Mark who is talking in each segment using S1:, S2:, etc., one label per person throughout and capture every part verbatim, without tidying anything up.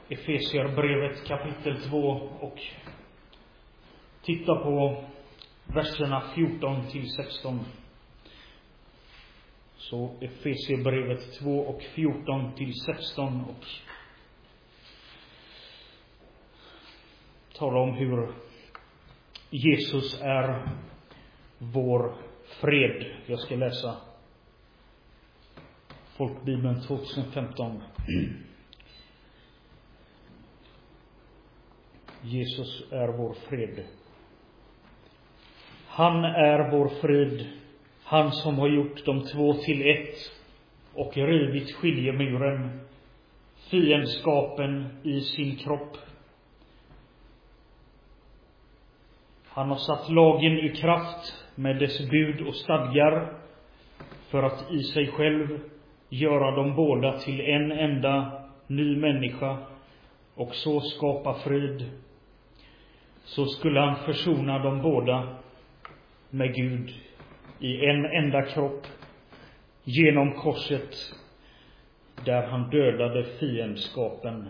S1: Efesierbrevet kapitel två och titta på verserna fjorton till sexton. Så Efesierbrevet två och fjorton till sexton och tala om hur Jesus är vår fred. Jag ska läsa Folkbibeln tjugohundrafemton. Jesus är vår fred. Han är vår frid, han som har gjort de två till ett och rivit skiljemuren, fiendskapen i sin kropp. Han har satt lagen i kraft med dess bud och stadgar för att i sig själv göra dem båda till en enda ny människa och så skapa frid. Så skulle han försona dem båda med Gud i en enda kropp genom korset, där han dödade fiendskapen.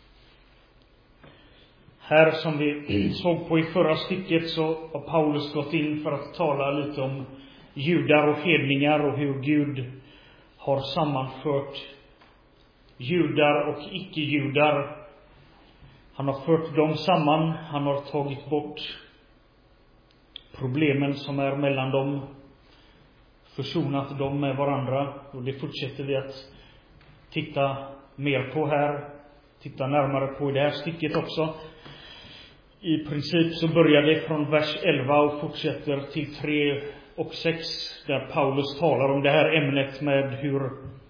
S1: Här, som vi såg på i förra stycket, så har Paulus gått in för att tala lite om judar och hedningar och hur Gud har sammanfört judar och icke-judar. Han har fört dem samman, han har tagit bort problemen som är mellan dem, försonat dem med varandra, och det fortsätter vi att titta mer på här, titta närmare på i det här stycket också. I princip så börjar det från vers elva och fortsätter till tre och sex, där Paulus talar om det här ämnet med hur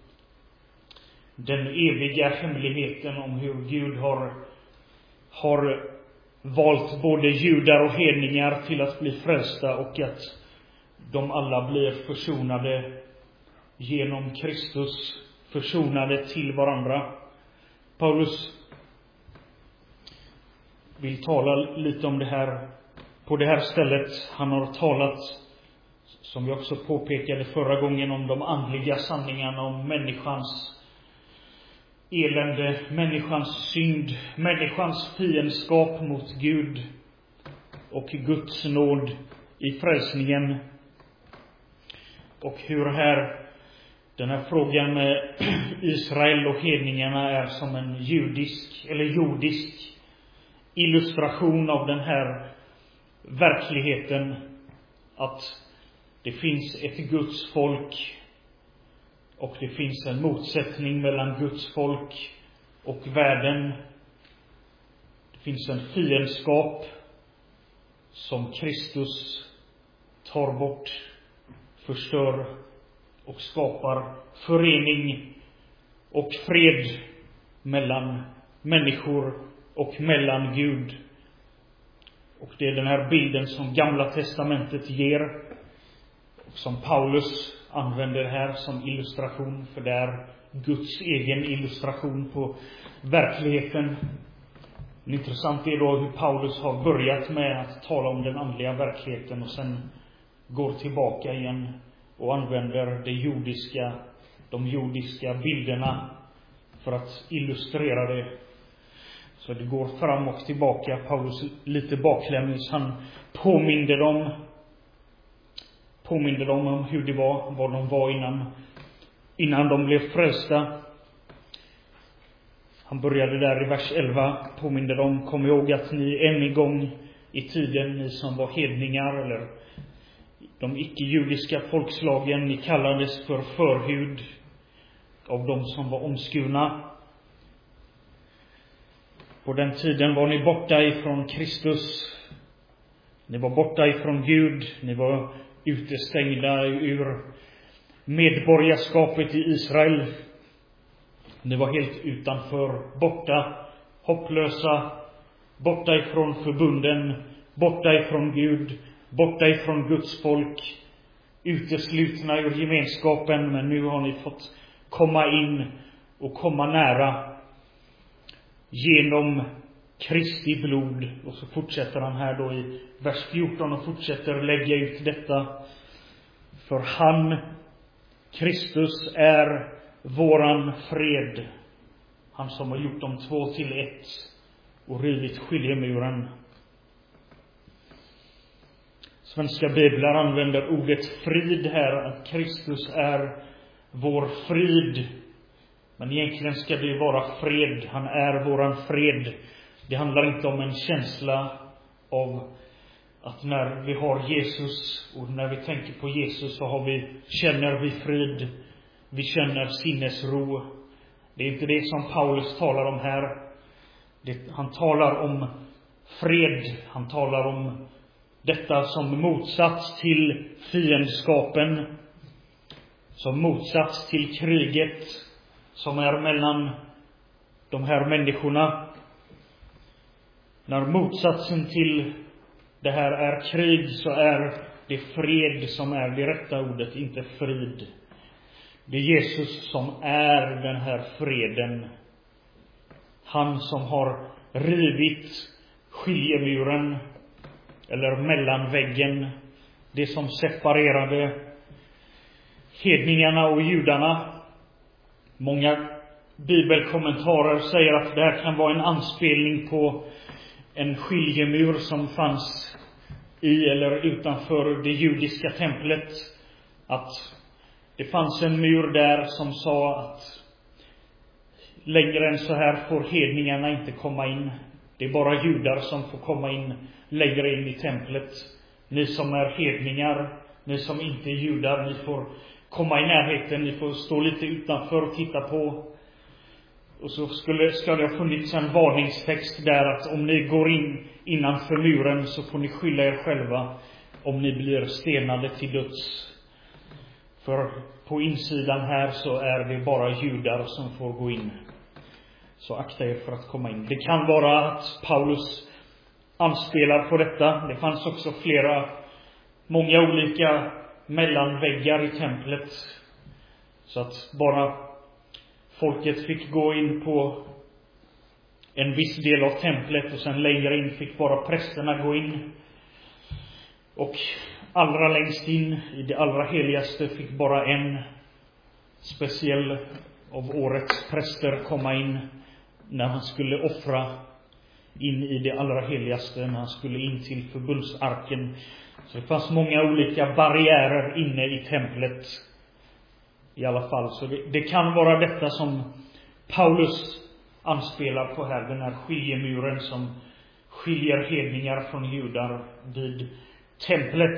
S1: den eviga hemligheten om hur Gud har har valt både judar och hedningar till att bli frälsta, och att de alla blir försonade genom Kristus, försonade till varandra. Paulus vill tala lite om det här på det här stället. Han har talat, som jag också påpekade förra gången, om de andliga sanningarna om människans elände, människans synd, människans fiendskap mot Gud och Guds nåd i frälsningen. Och hur här den här frågan med Israel och hedningarna är som en judisk eller jordisk illustration av den här verkligheten, att det finns ett Guds folk och det finns en motsättning mellan Guds folk och världen. Det finns en fiendskap som Kristus tar bort, förstör och skapar förening och fred mellan människor och mellan Gud. Och det är den här bilden som Gamla testamentet ger, och som Paulus använder här som illustration, för det är Guds egen illustration på verkligheten. Det intressant är då hur Paulus har börjat med att tala om den andliga verkligheten och sen går tillbaka igen och använder det jordiska, de jordiska bilderna för att illustrera det. Så det går fram och tillbaka. Paulus lite baklänges. Han påminner dem påminner dem om hur det var, vad de var innan innan de blev frälsta. Han började där i vers elva, påminner dem: kom ihåg att ni en gång i tiden, ni som var hedningar eller de icke-judiska folkslagen, ni kallades för förhud av de som var omskurna. På den tiden var ni borta ifrån Kristus. Ni var borta ifrån Gud. Ni var utestängda ur medborgarskapet i Israel. Ni var helt utanför, borta, hopplösa, borta ifrån förbunden, borta ifrån Gud, borta ifrån Guds folk, uteslutna ur gemenskapen. Men nu har ni fått komma in och komma nära genom Kristi blod. Och så fortsätter han här då i vers fjorton och fortsätter lägga ut detta. För han, Kristus, är våran fred. Han som har gjort de två till ett och rivit skiljemuren. Svenska biblar använder ordet frid här, att Kristus är vår frid. Men egentligen ska det vara fred. Han är våran fred. Det handlar inte om en känsla av att när vi har Jesus och när vi tänker på Jesus så har vi, känner vi frid. Vi känner sinnesro. Det är inte det som Paulus talar om här. Det, han talar om fred. Han talar om detta som motsats till fiendskapen. Som motsats till kriget som är mellan de här människorna. När motsatsen till det här är krig så är det fred som är det rätta ordet, inte frid. Det är Jesus som är den här freden. Han som har rivit skiljemuren eller mellanväggen, det som separerade hedningarna och judarna. Många bibelkommentarer säger att det här kan vara en anspelning på en skiljemur som fanns i eller utanför det judiska templet. Att det fanns en mur där som sa att längre än så här får hedningarna inte komma in. Det är bara judar som får komma in längre in i templet. Ni som är hedningar, ni som inte är judar, ni får komma i närheten, ni får stå lite utanför och titta på. Och så skulle, skulle det ha funnits en varningstext där att om ni går in innanför muren så får ni skylla er själva om ni blir stenade till döds. För på insidan här så är det bara judar som får gå in. Så akta er för att komma in. Det kan vara att Paulus anspelar på detta. Det fanns också flera, många olika mellanväggar i templet. Så att bara folket fick gå in på en viss del av templet och sen längre in fick bara prästerna gå in. Och allra längst in i det allra heligaste fick bara en speciell av årets präster komma in när han skulle offra in i det allra heligaste, när han skulle in till förbundsarken. Så det fanns många olika barriärer inne i templet i alla fall. Så det, det kan vara detta som Paulus anspelar på här, den här skiljemuren som skiljer hedningar från judar vid templet.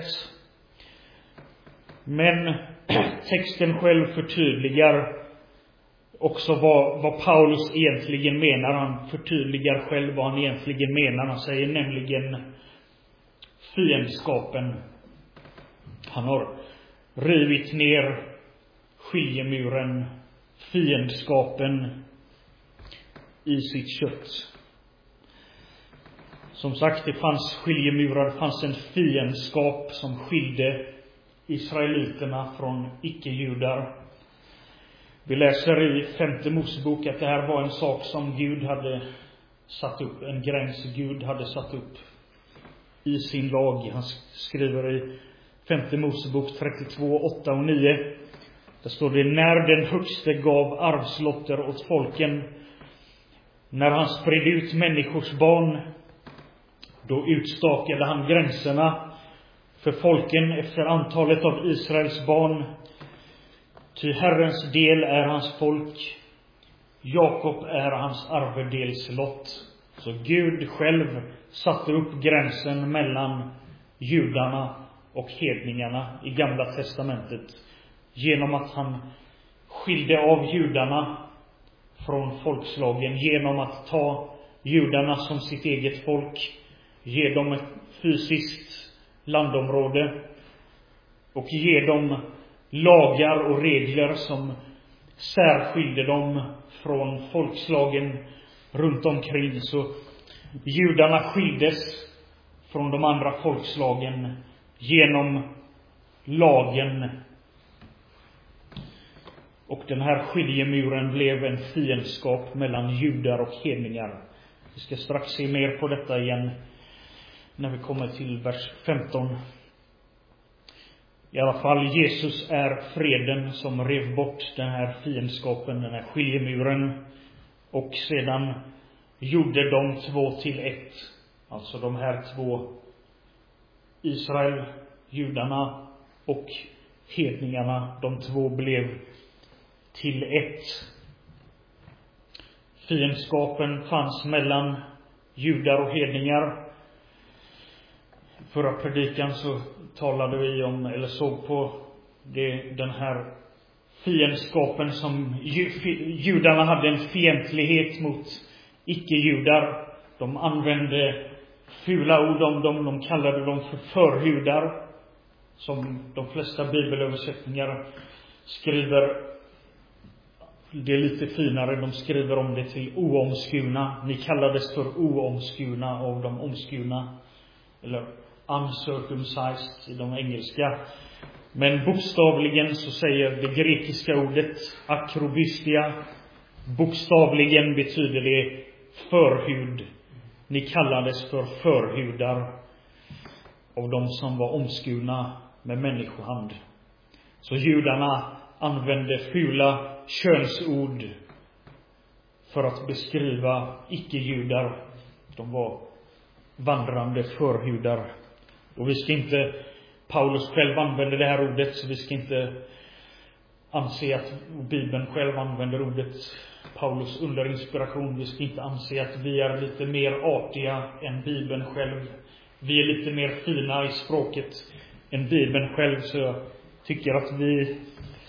S1: Men texten själv förtydligar också vad, vad Paulus egentligen menar. Han förtydligar själv vad han egentligen menar. Han säger nämligen fiendskapen. Han har rivit ner skiljemuren, fiendskapen i sitt kött. Som sagt, det fanns skiljemurar, det fanns en fiendskap som skilde israeliterna från icke-judar. Vi läser i femte Mosebok att det här var en sak som Gud hade satt upp, en gräns Gud hade satt upp i sin lag. Han skriver i femte Mosebok trettiotvå, åtta och nio. Där står det: när den högste gav arvslotter åt folken, när han spred ut människors barn, då utstakade han gränserna för folken efter antalet av Israels barn. Ty Herrens del är hans folk, Jakob är hans arvedelslott. Så Gud själv satte upp gränsen mellan judarna och hedningarna i Gamla testamentet, genom att han skilde av judarna från folkslagen, genom att ta judarna som sitt eget folk, ge dem ett fysiskt landområde och ge dem lagar och regler som särskilde dem från folkslagen runt omkring. Så judarna skildes från de andra folkslagen genom lagen. Och den här skiljemuren blev en fiendskap mellan judar och hedningar. Vi ska strax se mer på detta igen när vi kommer till vers femton. I alla fall, Jesus är freden som rev bort den här fiendskapen, den här skiljemuren. och sedan gjorde de två till ett. Alltså de här två, Israel, judarna och hedningarna, de två blev till ett. Fiendskapen fanns mellan judar och hedningar. Förra predikan så talade vi om, eller såg på det, den här fiendskapen som judarna hade, en fientlighet mot icke-judar. De använde fula ord om dem, de kallade dem för förhudar, som de flesta bibelöversättningar skriver. Det är lite finare, de skriver om det till oomskurna. Ni kallades för oomskurna av de omskurna, eller uncircumcised i de engelska. Men bokstavligen så säger det grekiska ordet akrobystia, bokstavligen betyder det förhud. Ni kallades för förhudar av de som var omskurna med människohand. Så judarna använde fula könsord för att beskriva icke-judar. De var vandrande förhudar. Och vi ska inte, Paulus själv använder det här ordet, så vi ska inte anse att Bibeln själv använder ordet, Paulus under inspiration. Vi ska inte anse att vi är lite mer artiga än Bibeln själv. Vi är lite mer fina i språket än Bibeln själv. Så jag tycker att vi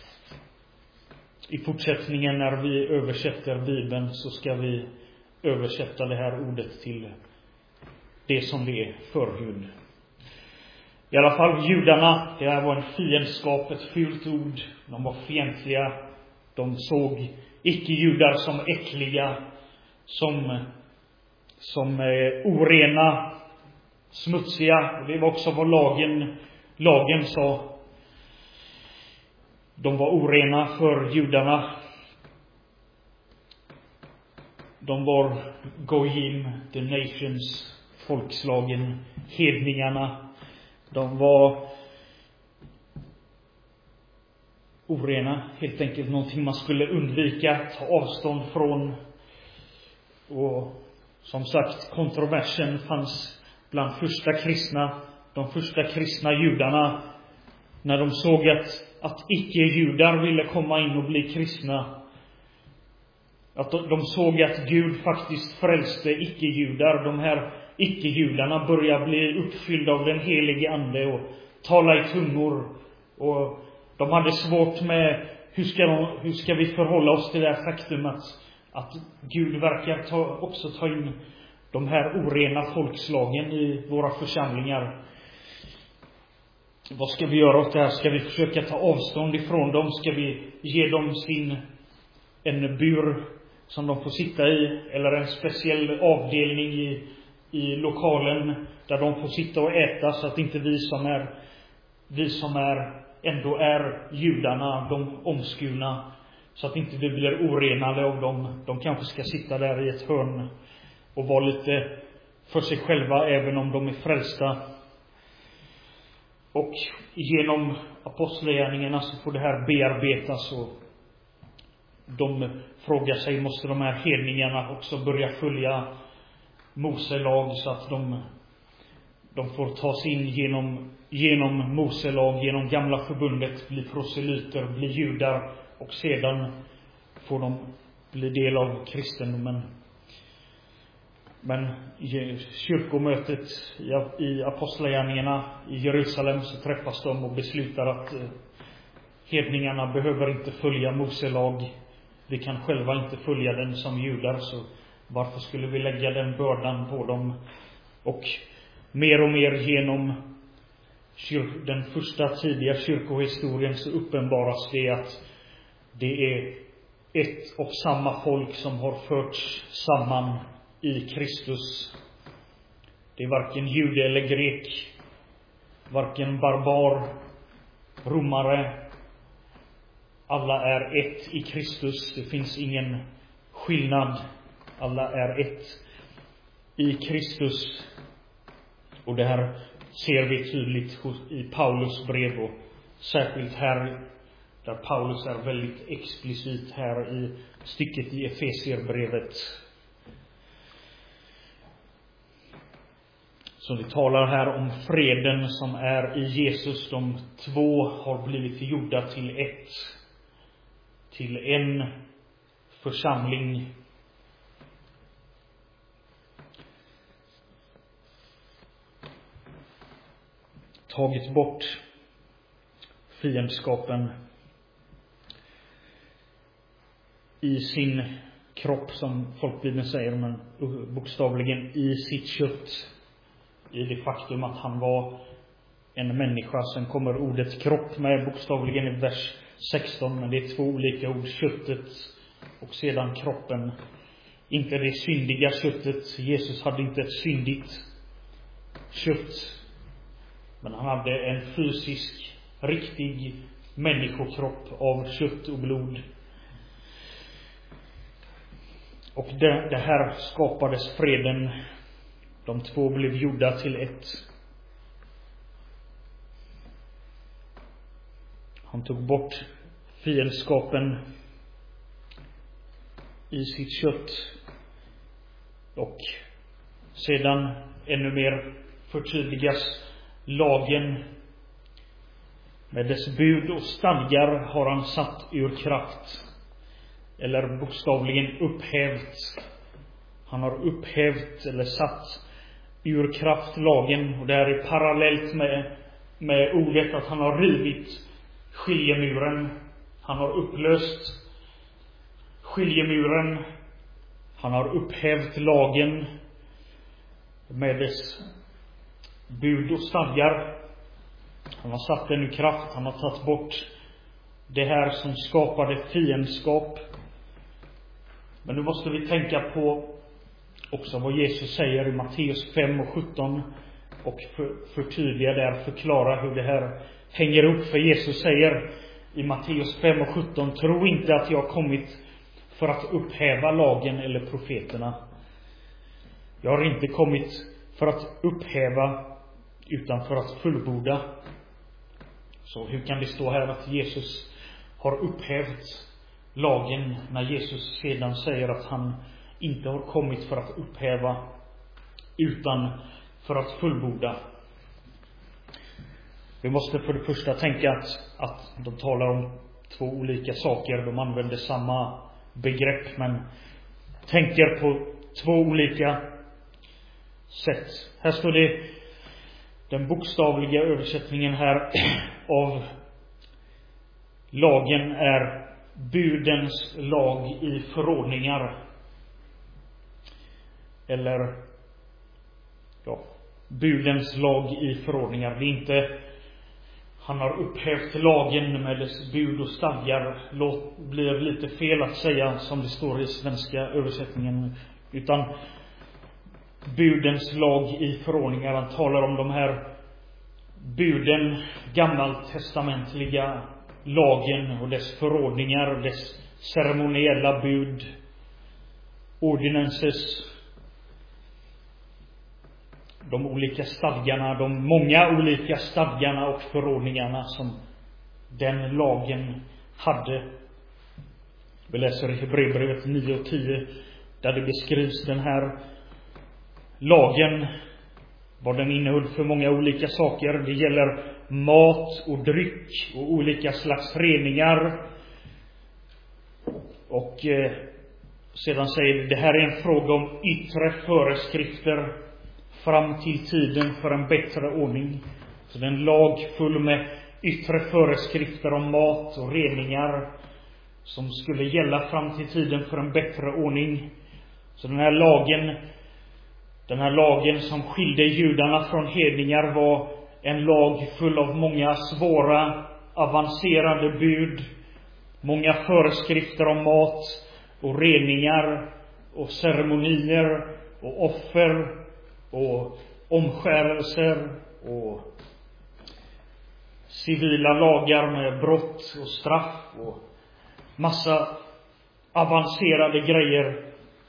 S1: i fortsättningen, när vi översätter Bibeln, så ska vi översätta det här ordet till det som det är, förhud. I alla fall judarna, det här var en fiendskap, ett fult ord. De var fientliga. De såg icke-judar som äckliga, som, som eh, orena, smutsiga. Och det var också vad lagen, lagen sa. De var orena för judarna. De var Goyim, the nations, folkslagen, hedningarna. De var orena, helt enkelt någonting man skulle undvika, ta avstånd från. Och som sagt, kontroversen fanns bland första kristna, de första kristna judarna, när de såg att, att icke-judar ville komma in och bli kristna. Att de, de såg att Gud faktiskt frälste icke-judar. De här icke-judarna börjar bli uppfyllda av den helige ande och tala i tungor. Och de hade svårt med hur ska, de, hur ska vi förhålla oss till det här faktum att, att Gud verkar ta, också ta in de här orena folkslagen i våra församlingar. Vad ska vi göra åt det här? Ska vi försöka ta avstånd ifrån dem? Ska vi ge dem sin en bur som de får sitta i, eller en speciell avdelning i, i lokalen där de får sitta och äta, så att inte vi som är vi som är ändå är judarna, de omskurna, så att inte vi blir orenade av dem. De kanske ska sitta där i ett hörn och vara lite för sig själva, även om de är frälsta. Och genom apostlagärningarna så får det här bearbetas, och de frågar sig, måste de här hedningarna också börja följa Mose lag, så att de, de får ta sig in genom, genom Mose lag, genom gamla förbundet, bli proselyter, bli judar, och sedan får de bli del av kristendomen. Men i kyrkomötet i apostlagärningarna i Jerusalem så träffas de och beslutar att hedningarna behöver inte följa Mose lag. Vi kan själva inte följa den som judar, så varför skulle vi lägga den bördan på dem? Och mer och mer genom kyr- den första tidiga kyrkohistorien så uppenbaras det att det är ett och samma folk som har förts samman i Kristus. Det är varken jude eller grek, varken barbar, romare. Alla är ett i Kristus. Det finns ingen skillnad. Alla är ett i Kristus. Och det här ser vi tydligt i Paulus brev, och särskilt här Där Paulus är väldigt explicit här i stycket i Efesierbrevet. Så vi talar här om freden som är i Jesus. De två har blivit gjorda till ett. Till en församling. Tagit bort fiendskapen i sin kropp, som folkbibeln säger, men bokstavligen i sitt kött. I det faktum att han var en människa. Sen kommer ordet kropp med bokstavligen i vers sexton, men det är två olika ord. Köttet och sedan kroppen. Inte det syndiga köttet. Jesus hade inte ett syndigt kött, men han hade en fysisk, riktig människokropp av kött och blod. Och det, det här skapades freden. De två blev gjorda till ett. Han tog bort fiendskapen i sitt kött. Och sedan ännu mer förtydligas lagen. Med dess bud och stadgar har han satt ur kraft. Eller bokstavligen upphävt. Han har upphävt eller satt ur kraft lagen. Och det här är parallellt med, med ordet att han har rivit skiljemuren. Han har upplöst skiljemuren. Han har upphävt lagen med dess bud och stadgar. Han har satt den ur kraft. Han har tagit bort det här som skapade fiendskap. Men nu måste vi tänka på också vad Jesus säger i Matteus fem och sjutton. Och för, förtydliga där, förklara hur det här hänger upp. För Jesus säger i Matteus fem och sjutton: tro inte att jag har kommit för att upphäva lagen eller profeterna. Jag har inte kommit för att upphäva, utan för att fullborda. Så hur kan det stå här att Jesus har upphävt lagen, när Jesus sedan säger att han inte har kommit för att upphäva, utan för att fullborda? Vi måste för det första tänka att, att de talar om två olika saker. De använder samma begrepp, men tänker på två olika sätt. Här står det, den bokstavliga översättningen här av lagen är budens lag i förordningar. Eller ja, budens lag i förordningar. Det är inte han har upphävt lagen med dess bud och stadgar. Låt blir lite fel att säga som det står i svenska översättningen, utan budens lag i förordningar. Han talar om de här buden, gammaltestamentliga lagen och dess förordningar, dess ceremoniella bud, ordinances, de olika stadgarna, de många olika stadgarna och förordningarna som den lagen hade. Vi läser i Hebreerbrevet nio och tio, där det beskrivs den här lagen, vad den innehöll för många olika saker. Det gäller mat och dryck och olika slags reningar. Och eh, sedan säger det, det här är en fråga om yttre föreskrifter fram till tiden för en bättre ordning. Så den lag full med yttre föreskrifter om mat och reningar som skulle gälla fram till tiden för en bättre ordning. Så den här lagen, den här lagen som skilde judarna från hedningar var en lag full av många svåra, avancerade bud, många föreskrifter om mat och reningar och ceremonier och offer och omskärelser och civila lagar med brott och straff och massa avancerade grejer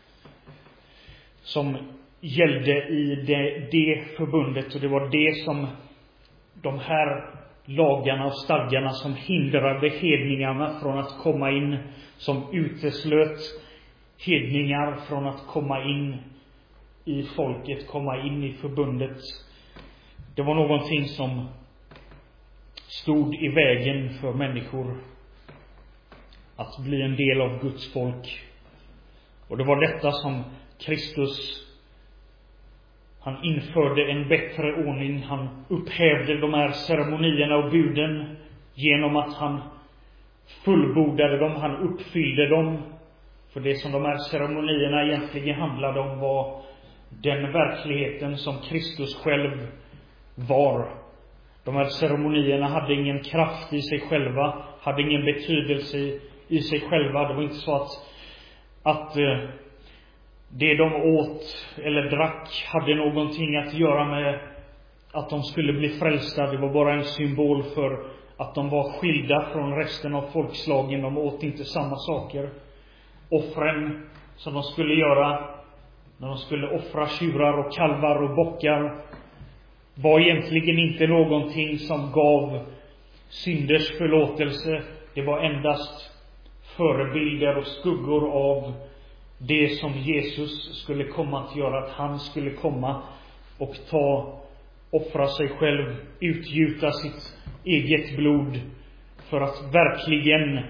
S1: som gällde i det, det förbundet. Och det var det som de här lagarna och stadgarna som hindrade hedningarna från att komma in, som uteslöt hedningar från att komma in i folket, komma in i förbundet. Det var någonting som stod i vägen för människor att bli en del av Guds folk. Och det var detta som Kristus, han införde en bättre ordning. Han upphävde de här ceremonierna och buden genom att han fullbordade dem, han uppfyllde dem. För det som de här ceremonierna egentligen handlade om var den verkligheten som Kristus själv var. De här ceremonierna hade ingen kraft i sig själva, hade ingen betydelse i sig själva. Det var inte så att, att det de åt eller drack hade någonting att göra med att de skulle bli frälsta. Det var bara en symbol för att de var skilda från resten av folkslagen. De åt inte samma saker. Offren som de skulle göra när de skulle offra tjurar och kalvar och bockar var egentligen inte någonting som gav synders förlåtelse. Det var endast förebilder och skuggor av det som Jesus skulle komma att göra. Att han skulle komma och ta, offra sig själv, utgjuta sitt eget blod för att verkligen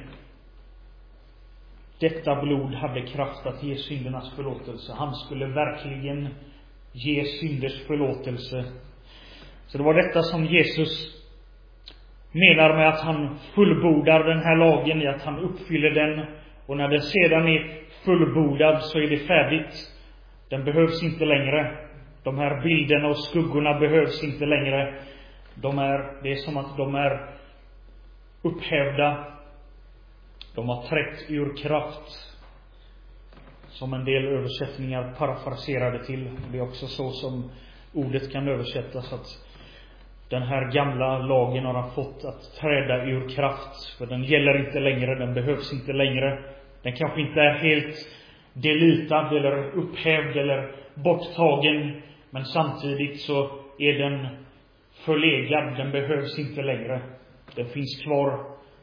S1: detta blod hade kraft att ge syndernas förlåtelse. Han skulle verkligen ge synders förlåtelse. Så det var detta som Jesus menar med att han fullbordar den här lagen, i att han uppfyller den. Och när den sedan är fullbordad så är det färdigt. Den behövs inte längre. De här bilderna och skuggorna behövs inte längre. De är, det är som att de är upphävda. De har trätt ur kraft. Som en del översättningar parafraserade till. Det är också så som ordet kan översättas, att den här gamla lagen har han fått att träda ur kraft. För den gäller inte längre, den behövs inte längre. Den kanske inte är helt delitad eller upphävd eller borttagen. Men samtidigt så är den förlegad, den behövs inte längre. Den finns kvar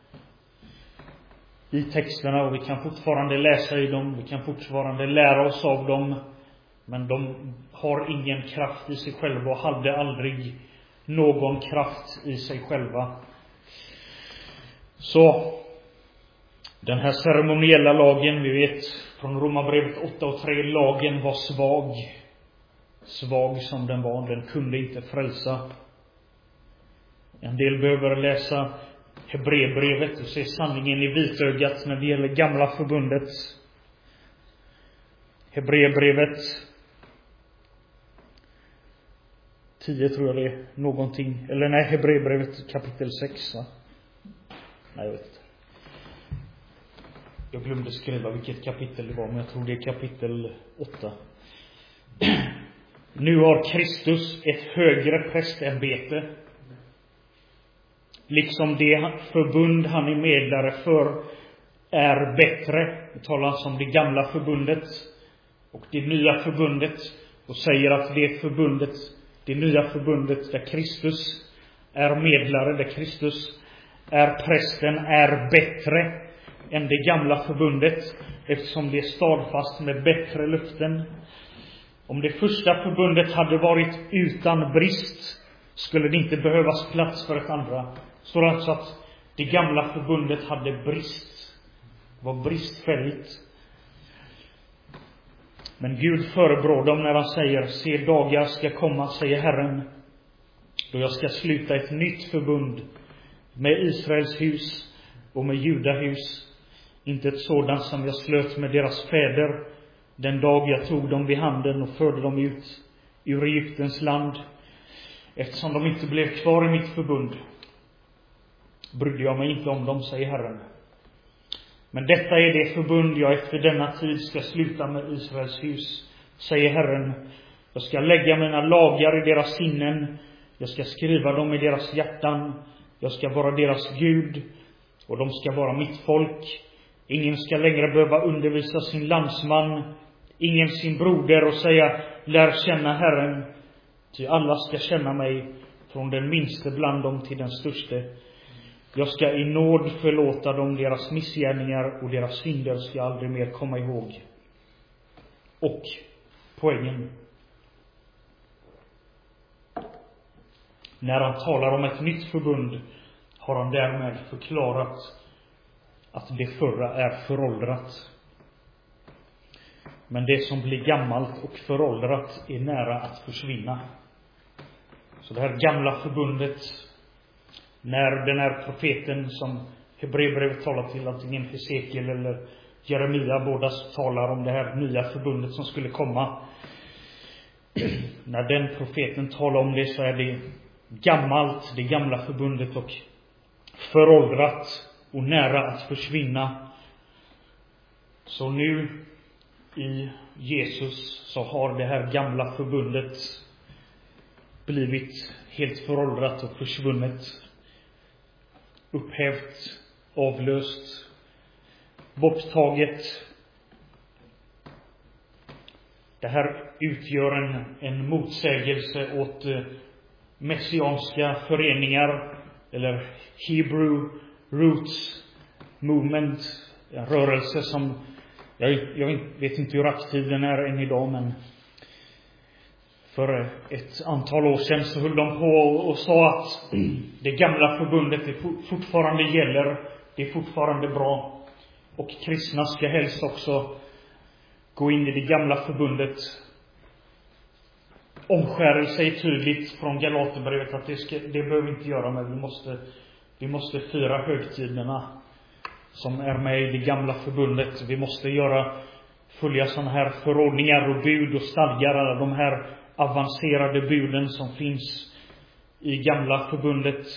S1: i texterna och vi kan fortfarande läsa i dem. Vi kan fortfarande lära oss av dem. Men de har ingen kraft i sig själva och hade aldrig någon kraft i sig själva. Så den här ceremoniella lagen, vi vet från Romarbrevet åtta och tre, lagen var svag. Svag som den var, den kunde inte frälsa. En del behöver läsa Hebreerbrevet och se sanningen i vitögat när det gäller gamla förbundet. Hebreerbrevet tio tror jag det är någonting. Eller nej, Hebreerbrevet kapitel sex, va? Nej, jag vet inte. Jag glömde skriva vilket kapitel det var, men jag tror det är kapitel åtta. Nu har Kristus ett högre prästämbete, liksom det förbund han är medlare för är bättre. Det talas om det gamla förbundet och det nya förbundet, och säger att det förbundet, det nya förbundet där Kristus är medlare, där Kristus är prästen, är bättre än det gamla förbundet, eftersom det är stadfast med bättre löften. Om det första förbundet hade varit utan brist skulle det inte behövas plats för ett andra. Så alltså att det gamla förbundet hade brist, var bristfälligt. Men Gud förebrår dem när han säger: se, dagar ska komma, säger Herren, då jag ska sluta ett nytt förbund med Israels hus och med Judahus, inte ett sådant som jag slöt med deras fäder den dag jag tog dem vid handen och förde dem ut ur Egyptens land. Eftersom de inte blev kvar i mitt förbund brydde jag mig inte om dem, säger Herren. Men detta är det förbund jag efter denna tid ska sluta med Israels hus, säger Herren. Jag ska lägga mina lagar i deras sinnen, jag ska skriva dem i deras hjärtan. Jag ska vara deras Gud och de ska vara mitt folk. Ingen ska längre behöva undervisa sin landsman, ingen sin broder, och säga: lär känna Herren, ty alla ska känna mig, från den minste bland dem till den störste. Jag ska i nåd förlåta dem deras missgärningar, och deras synder ska jag aldrig mer komma ihåg. Och poängen, när han talar om ett nytt förbund har han därmed förklarat att det förra är föråldrat. Men det som blir gammalt och föråldrat är nära att försvinna. Så det här gamla förbundet, när den här profeten som Hebreerbrevet talar till, antingen Hesekiel eller Jeremia, båda talar om det här nya förbundet som skulle komma. När den profeten talar om det så är det gammalt, det gamla förbundet, och föråldrat och nära att försvinna. Så nu i Jesus så har det här gamla förbundet blivit helt föråldrat och försvunnet, upphävt, avlöst, borttaget. Det här utgör en, en motsägelse åt eh, messianska föreningar eller Hebrew Roots Movement, en rörelse som jag, jag vet inte hur aktiv den är än idag, men för ett antal år sedan så höll de på och sa att det gamla förbundet det fortfarande gäller, det är fortfarande bra, och kristna ska helst också gå in i det gamla förbundet. Omskärelse är tydligt från Galaterbrevet att det, ska, det behöver vi inte göra, men vi måste, vi måste fira högtiderna som är med i det gamla förbundet. Vi måste göra, följa sådana här förordningar och bud och stadgar, alla de här avancerade buden som finns i gamla förbundet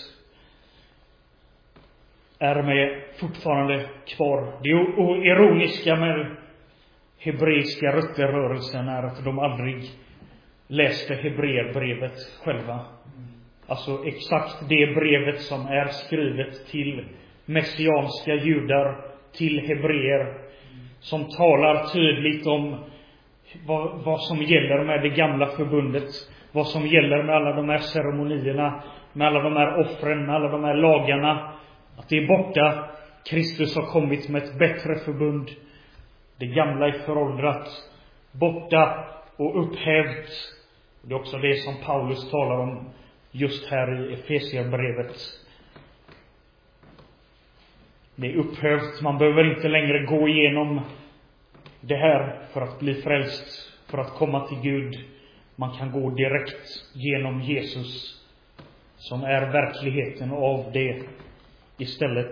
S1: är med fortfarande kvar. Det ironiska med hebreiska rötterrörelsen är att de aldrig läste Hebreerbrevet själva. Alltså exakt det brevet som är skrivet till messianska judar, till hebreer, som talar tydligt om vad, vad som gäller med det gamla förbundet, vad som gäller med alla de här ceremonierna, med alla de här offren, med alla de här lagarna, att det är borta. Kristus har kommit med ett bättre förbund. Det gamla är föråldrat, borta och upphävt. Det är också det som Paulus talar om just här i Efesierbrevet. Det är upphävt. Man behöver inte längre gå igenom det här för att bli frälst, för att komma till Gud. Man kan gå direkt genom Jesus, som är verkligheten av det istället.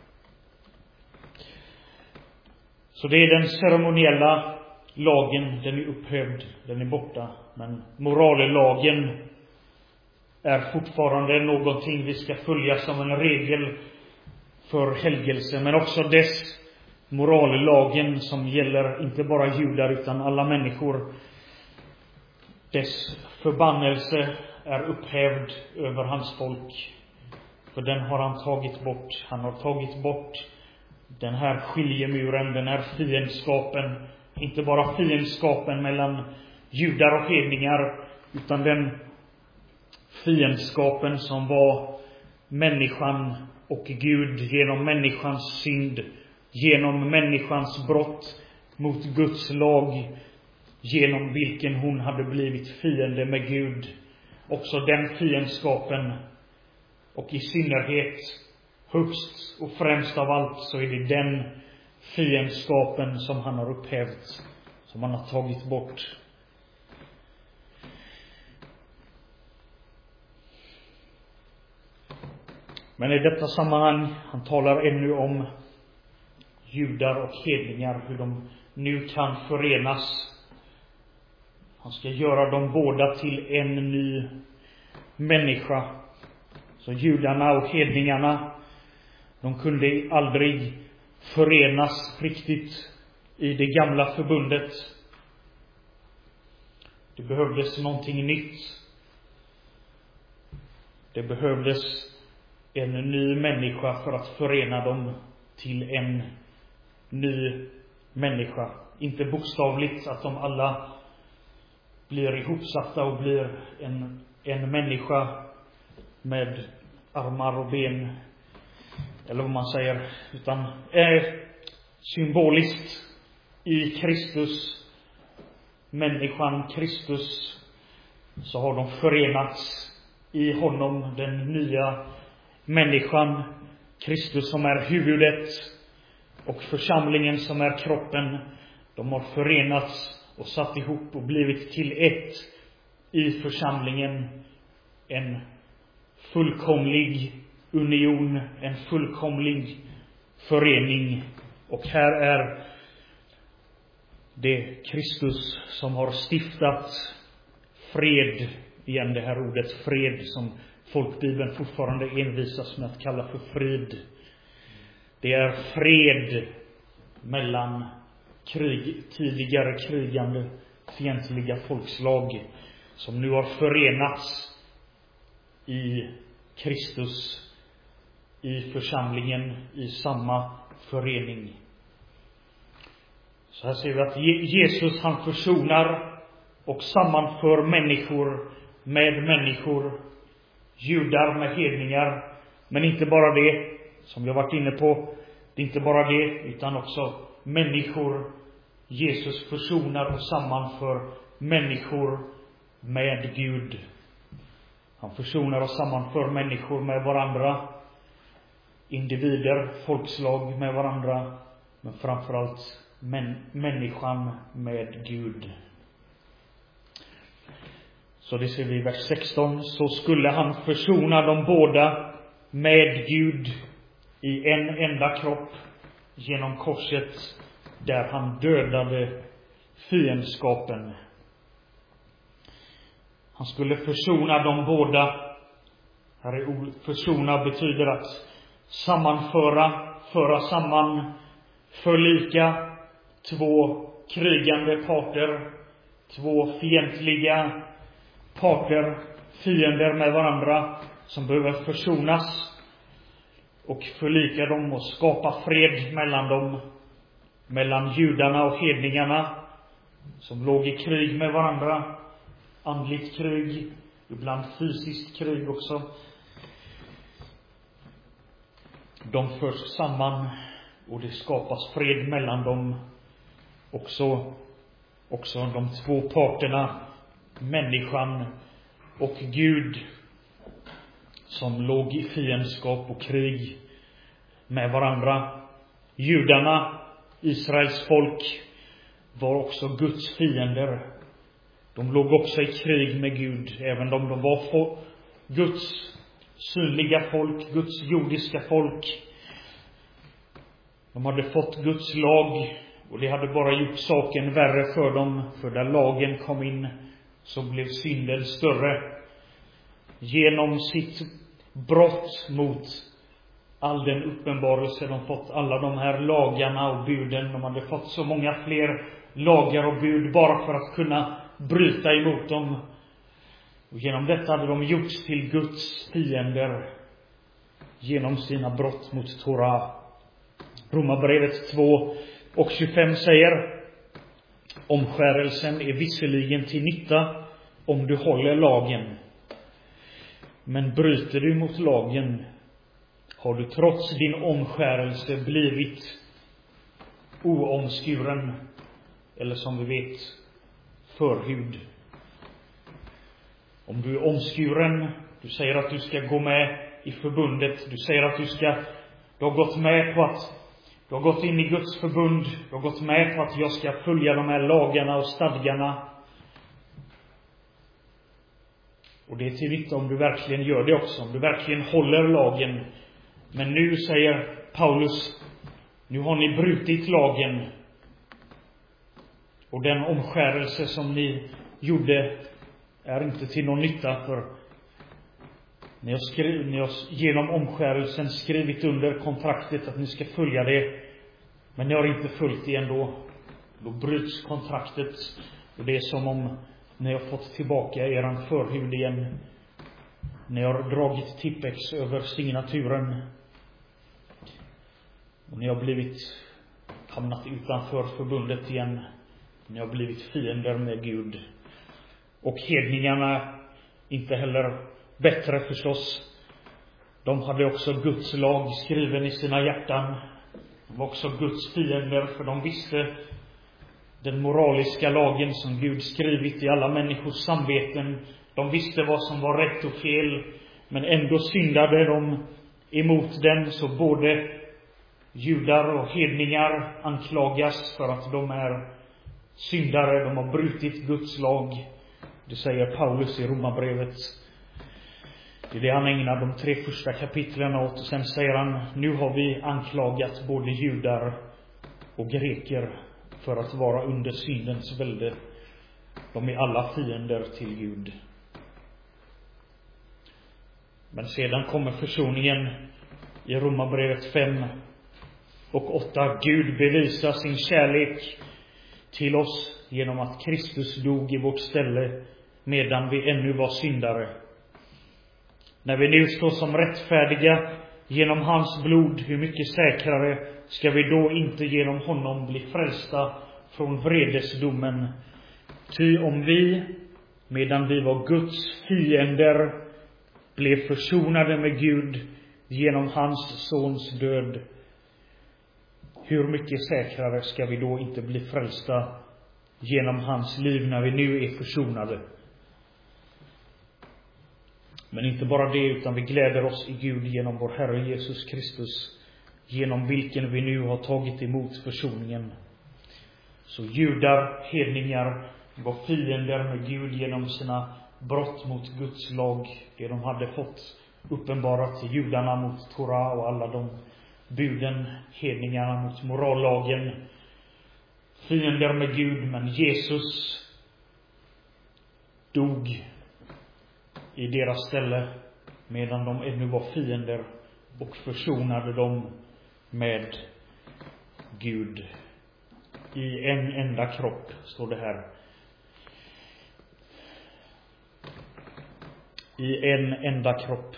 S1: Så det är den ceremoniella lagen, den är upphävd, den är borta. Men morallagen är fortfarande någonting vi ska följa som en regel för helgelse. Men också dess morallagen som gäller inte bara judar utan alla människor. Dess förbannelse är upphävd över hans folk. För den har han tagit bort. Han har tagit bort den här skiljemuren, den här fiendskapen. Inte bara fiendskapen mellan judar och hedningar, utan den fiendskapen som var människan och Gud genom människans synd, genom människans brott mot Guds lag, genom vilken hon hade blivit fiende med Gud. Också den fiendskapen, och i synnerhet högst och främst av allt så är det den fiendskapen som han har upphävt, som han har tagit bort. Men i detta sammanhang, han talar ännu om judar och hedningar, hur de nu kan förenas. Han ska göra dem båda till en ny människa. Så judarna och hedningarna, de kunde aldrig förenas riktigt i det gamla förbundet. Det behövdes någonting nytt. Det behövdes en ny människa för att förena dem till en ny människa. Inte bokstavligt att de alla blir ihopsatta och blir en, en människa. med armar och ben, eller vad man säger, utan är symboliskt i Kristus, människan Kristus, så har de förenats i honom, den nya människan, Kristus som är huvudet och församlingen som är kroppen. De har förenats och satt ihop och blivit till ett i församlingen, en fullkomlig union, en fullkomlig förening. Och här är det Kristus som har stiftat fred, igen det här ordet fred som folkbibeln fortfarande envisas med att kalla för frid. Det är fred mellan krig, tidigare krigande fientliga folkslag som nu har förenats i Kristus, i församlingen, i samma förening. Så här ser vi att Jesus, han försonar och sammanför människor med människor, judar med hedningar. Men inte bara det, som jag varit inne på, det är inte bara det, utan också människor. Jesus försonar och sammanför människor med Gud. Han försonar och sammanför människor med varandra, individer, folkslag med varandra, men framförallt män, människan med Gud. Så det ser vi i vers sexton. Så skulle han försona dem båda med Gud i en enda kropp genom korset, där han dödade fiendskapen. Han skulle försona dem båda. Här är ord, försona betyder att sammanföra, föra samman, förlika två krigande parter, två fientliga parter, fiender med varandra som behöver försonas, och förlika dem och skapa fred mellan dem, mellan judarna och hedningarna som låg i krig med varandra, andligt krig, ibland fysiskt krig också. De förs samman och det skapas fred mellan dem. Också, också de två parterna, människan och Gud, som låg i fiendskap och krig med varandra. Judarna, Israels folk, var också Guds fiender. De låg också i krig med Gud, även om de var Guds synliga folk, Guds jordiska folk. De hade fått Guds lag, och det hade bara gjort saken värre för dem, för där lagen kom in så blev synden större. Genom sitt brott mot all den uppenbarelse de fått, alla de här lagarna och buden, de hade fått så många fler lagar och bud bara för att kunna bryta emot dem. Och genom detta hade de gjorts till Guds fiender genom sina brott mot Torah. Romarbrevet två och tjugofem säger: omskärelsen är visserligen till nytta om du håller lagen, men bryter du mot lagen har du trots din omskärelse blivit oomskuren, eller som vi vet, förhud. Om du är omskuren, du säger att du ska gå med i förbundet, du säger att du ska, du har gått med på att du har gått in i Guds förbund, du har gått med på att jag ska följa de här lagarna och stadgarna. Och det är till nytta om du verkligen gör det också, om du verkligen håller lagen. Men nu säger Paulus, nu har ni brutit lagen. Och den omskärelse som ni gjorde är inte till någon nytta, för ni har, skrivit, ni har genom omskärelsen skrivit under kontraktet att ni ska följa det, men ni har inte följt det ändå. Då bryts kontraktet, och det är som om ni har fått tillbaka eran förhud igen. Ni har dragit tippex över signaturen, och ni har blivit hamnat utanför förbundet igen. Ni har blivit fiender med Gud. Och hedningarna inte heller bättre förstås. De hade också Guds lag skriven i sina hjärtan. De var också Guds fiender, för de visste den moraliska lagen som Gud skrivit i alla människors samveten. De visste vad som var rätt och fel, men ändå syndade de emot den. Så både judar och hedningar anklagas för att de är syndare. De har brutit Guds lag. Det säger Paulus i Romarbrevet. Det är det han ägnar de tre första kapitlen åt. Och sen säger han: nu har vi anklagat både judar och greker för att vara under syndens välde. De är alla fiender till Gud. Men sedan kommer försoningen i Romarbrevet fem och åtta. Gud bevisar sin kärlek till oss genom att Kristus dog i vårt ställe medan vi ännu var syndare. När vi nu står som rättfärdiga genom hans blod, hur mycket säkrare ska vi då inte genom honom bli frälsta från vredesdomen? Ty om vi, medan vi var Guds fiender, blev försonade med Gud genom hans sons död, hur mycket säkrare ska vi då inte bli frälsta genom hans liv när vi nu är försonade? Men inte bara det, utan vi gläder oss i Gud genom vår Herre Jesus Kristus, genom vilken vi nu har tagit emot försoningen. Så judar, hedningar, var fiender med Gud genom sina brott mot Guds lag. Det de hade fått uppenbarat till judarna mot Torah och alla de buden, hedningarna mot morallagen. Fiender med Gud, men Jesus dog i deras ställe medan de ännu var fiender och försonade dem med Gud i en enda kropp, står det här. I en enda kropp.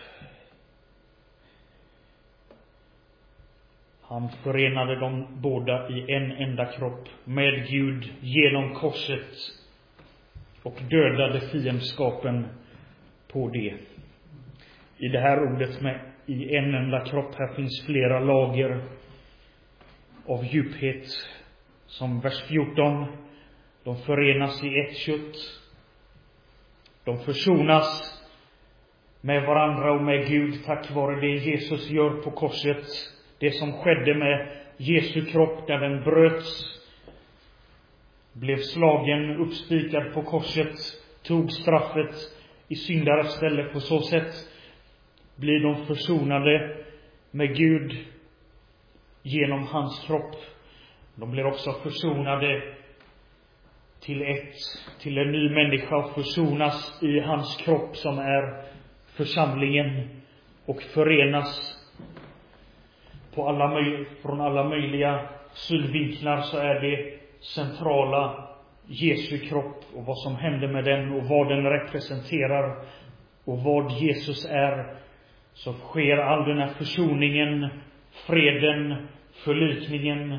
S1: Han förenade dem båda i en enda kropp med Gud genom korset och dödade fiendskapen på det. I det här ordet med i en enda kropp, här finns flera lager av djuphet. Som vers fjorton, de förenas i ett kött. De försonas med varandra och med Gud tack vare det Jesus gör på korset. Det som skedde med Jesu kropp när den bröts, blev slagen, uppspikad på korset, tog straffet i syndares ställe. På så sätt blir de försonade med Gud genom hans kropp. De blir också försonade till ett, till en ny människa, och försonas i hans kropp som är församlingen, och förenas på alla möj- från alla möjliga synvinklar. Så är det centrala Jesu kropp och vad som händer med den och vad den representerar och vad Jesus är. Så sker all den här försoningen, freden, förlikningen.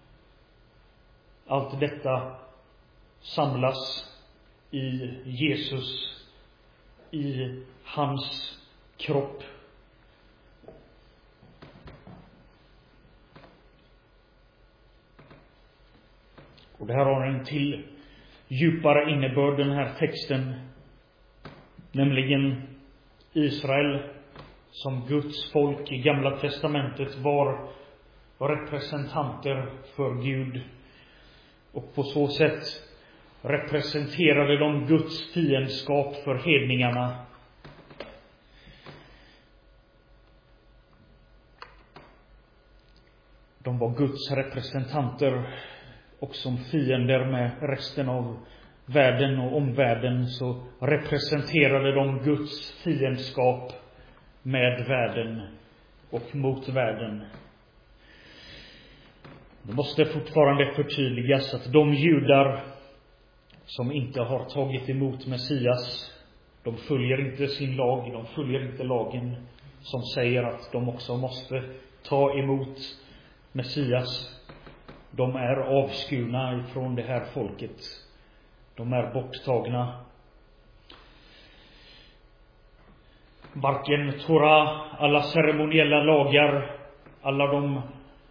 S1: Allt detta samlas i Jesus, i hans kropp. Och det här har en till djupare innebörd, den här texten. Nämligen Israel som Guds folk i Gamla testamentet var representanter för Gud. Och på så sätt representerade de Guds fiendskap för hedningarna. De var Guds representanter, och som fiender med resten av världen och omvärlden så representerade de Guds fiendskap med världen och mot världen. Det måste fortfarande förtydligas att de judar som inte har tagit emot Messias, de följer inte sin lag, de följer inte lagen som säger att de också måste ta emot Messias. De är avskurna ifrån det här folket. De är borttagna. varken Torah, alla ceremoniella lagar, alla de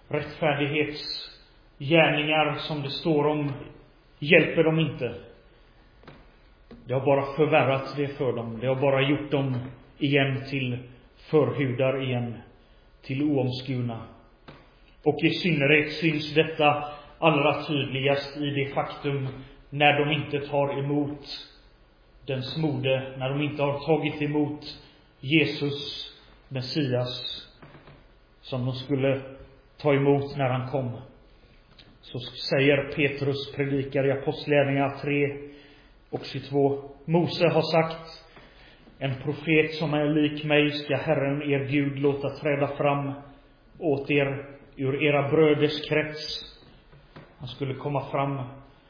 S1: rättfärdighetsgärningar som det står om, hjälper dem inte. Det har bara förvärrat det för dem. Det har bara gjort dem igen till förhudar igen, till oomskurna. Och i synnerhet syns detta allra tydligast i det faktum när de inte tar emot den smorde, när de inte har tagit emot Jesus, Messias, som de skulle ta emot när han kom. Så säger Petrus, predikar i Apostlagärningarna tre och tjugotvå: Mose har sagt, en profet som är lik mig ska Herren er Gud låta träda fram åt er ur era bröders krets. Han skulle komma fram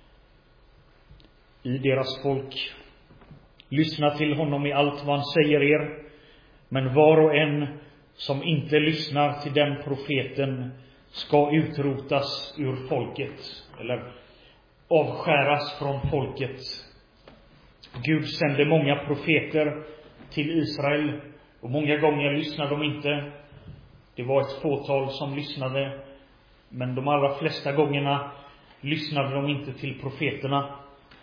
S1: i deras folk. Lyssna till honom i allt vad han säger er. Men var och en som inte lyssnar till den profeten ska utrotas ur folket, eller avskäras från folket. Gud sände många profeter till Israel, och många gånger lyssnade de inte. Det var ett fåtal som lyssnade, men de allra flesta gångerna lyssnade de inte till profeterna.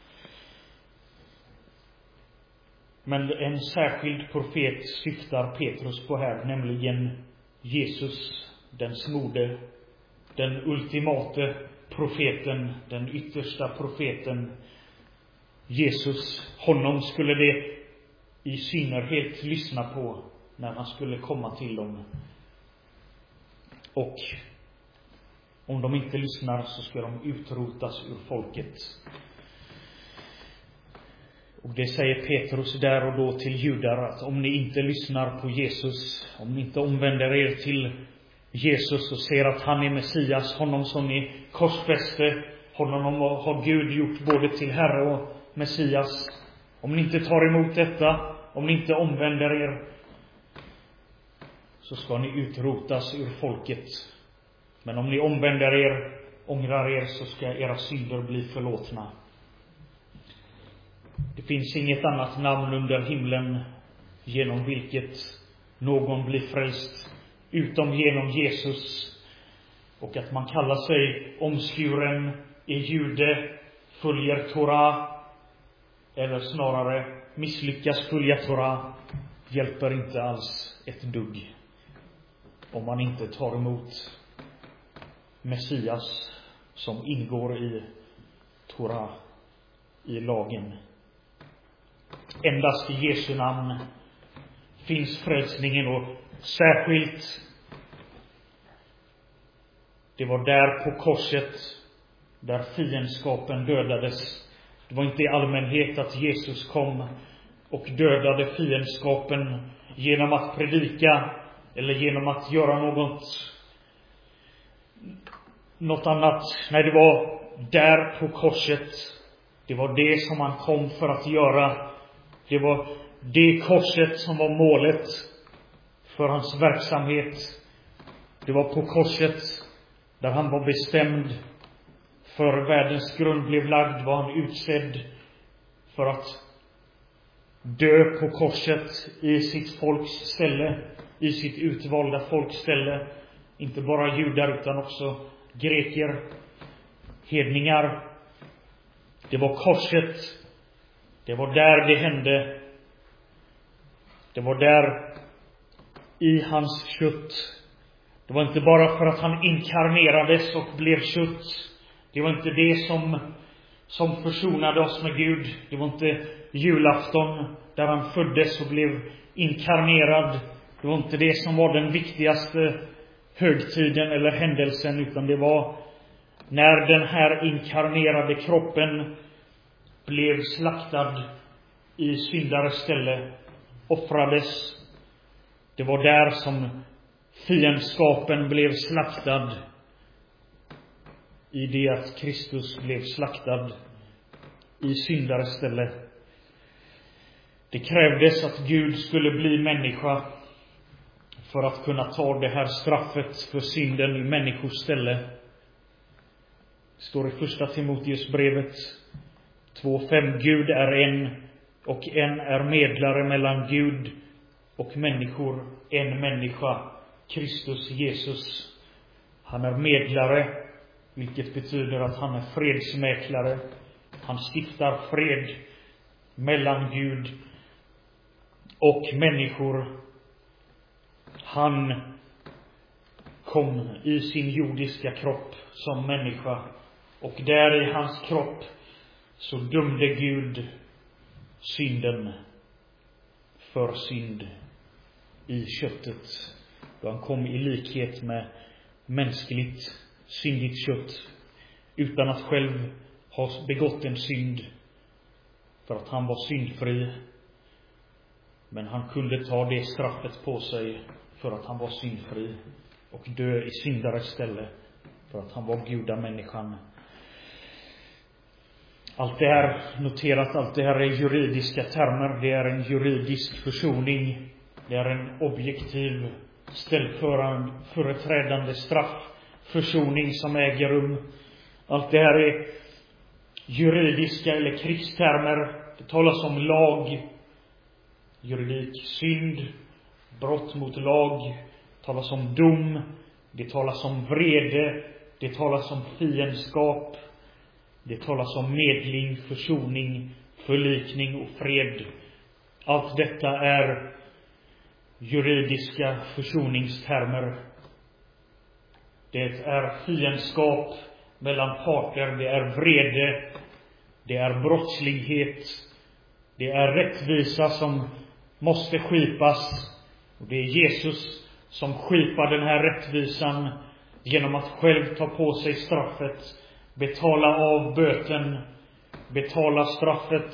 S1: Men en särskild profet syftar Petrus på här, nämligen Jesus, den smorde, den ultimate profeten, den yttersta profeten, Jesus. Honom skulle det i synnerhet lyssna på när han skulle komma till dem. Och om de inte lyssnar så ska de utrotas ur folket. Och det säger Petrus där och då till judar, att om ni inte lyssnar på Jesus, om ni inte omvänder er till Jesus och ser att han är Messias, honom som ni korsfäste, honom har Gud gjort både till Herre och Messias. Om ni inte tar emot detta, om ni inte omvänder er, så ska ni utrotas ur folket. Men om ni omvänder er, ångrar er, så ska era synder bli förlåtna. Det finns inget annat namn under himlen genom vilket någon blir frälst utom genom Jesus. Och att man kallar sig omskuren, är jude, följer Torah, eller snarare misslyckas följa Torah, hjälper inte alls ett dugg om man inte tar emot Messias som ingår i Torah, i lagen. Endast i Jesu namn finns frälsningen, och särskilt det var där på korset där fiendskapen dödades. Det var inte i allmänhet att Jesus kom och dödade fiendskapen genom att predika eller genom att göra något något annat. Nej, det var där på korset. Det var det som han kom för att göra. Det var det korset som var målet för hans verksamhet. Det var på korset där han var bestämd. För världens grund blev lagd var han utsedd för att dö på korset i sitt folks ställe, i sitt utvalda folks ställe. Inte bara judar utan också greker, hedningar. Det var korset. Det var där det hände. Det var där i hans kött. Det var inte bara för att han inkarnerades och blev kött. Det var inte det som, som försonade oss med Gud. Det var inte julafton där han föddes och blev inkarnerad. Det var inte det som var den viktigaste högtiden eller händelsen, utan det var när den här inkarnerade kroppen blev slaktad i syndares ställe, offrades. Det var där som fiendskapen blev slaktad, i det att Kristus blev slaktad i syndares ställe. Det krävdes att Gud skulle bli människa för att kunna ta det här straffet för synden i människors ställe. Det står i första Timoteusbrevet två fem: Gud är en, och en är medlare mellan Gud och människor, en människa, Kristus Jesus. Han är medlare, vilket betyder att han är fredsmäklare. Han stiftar fred mellan Gud och människor. Han kom i sin jordiska kropp som människa, och där i hans kropp så dömde Gud synden för synd i köttet, då han kom i likhet med mänskligt syndigt kött, utan att själv ha begått en synd, för att han var syndfri. Men han kunde ta det straffet på sig för att han var syndfri och dö i syndares ställe, för att han var gudamänniskan. Allt det här, noterat, allt det här är juridiska termer. Det är en juridisk försoning. Det är en objektiv ställföreträdande strafförsoning som äger rum. Allt det här är juridiska eller krigstermer. Det talas om lag, juridik, synd, brott mot lag. Det talas om dom. Det talas om vrede. Det talas om fiendskap. Det talas om medling, försoning, förlikning och fred. Allt detta är juridiska försoningstermer. Det är fiendskap mellan parter. Det är vrede. Det är brottslighet. Det är rättvisa som måste skipas. Och det är Jesus som skipar den här rättvisan genom att själv ta på sig straffet, betala av böten, betala straffet,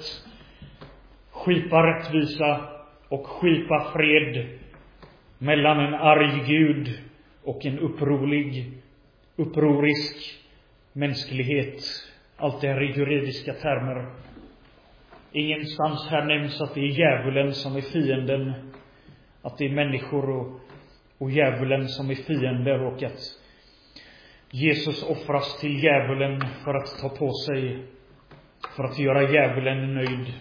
S1: skipa rättvisa och skipa fred mellan en arg Gud och en upprorig, upprorisk mänsklighet. Allt det här är juridiska termer. Ingenstans här nämns att det är djävulen som är fienden, att det är människor och, och djävulen som är fiender, och att Jesus offras till djävulen för att ta på sig, för att göra djävulen nöjd.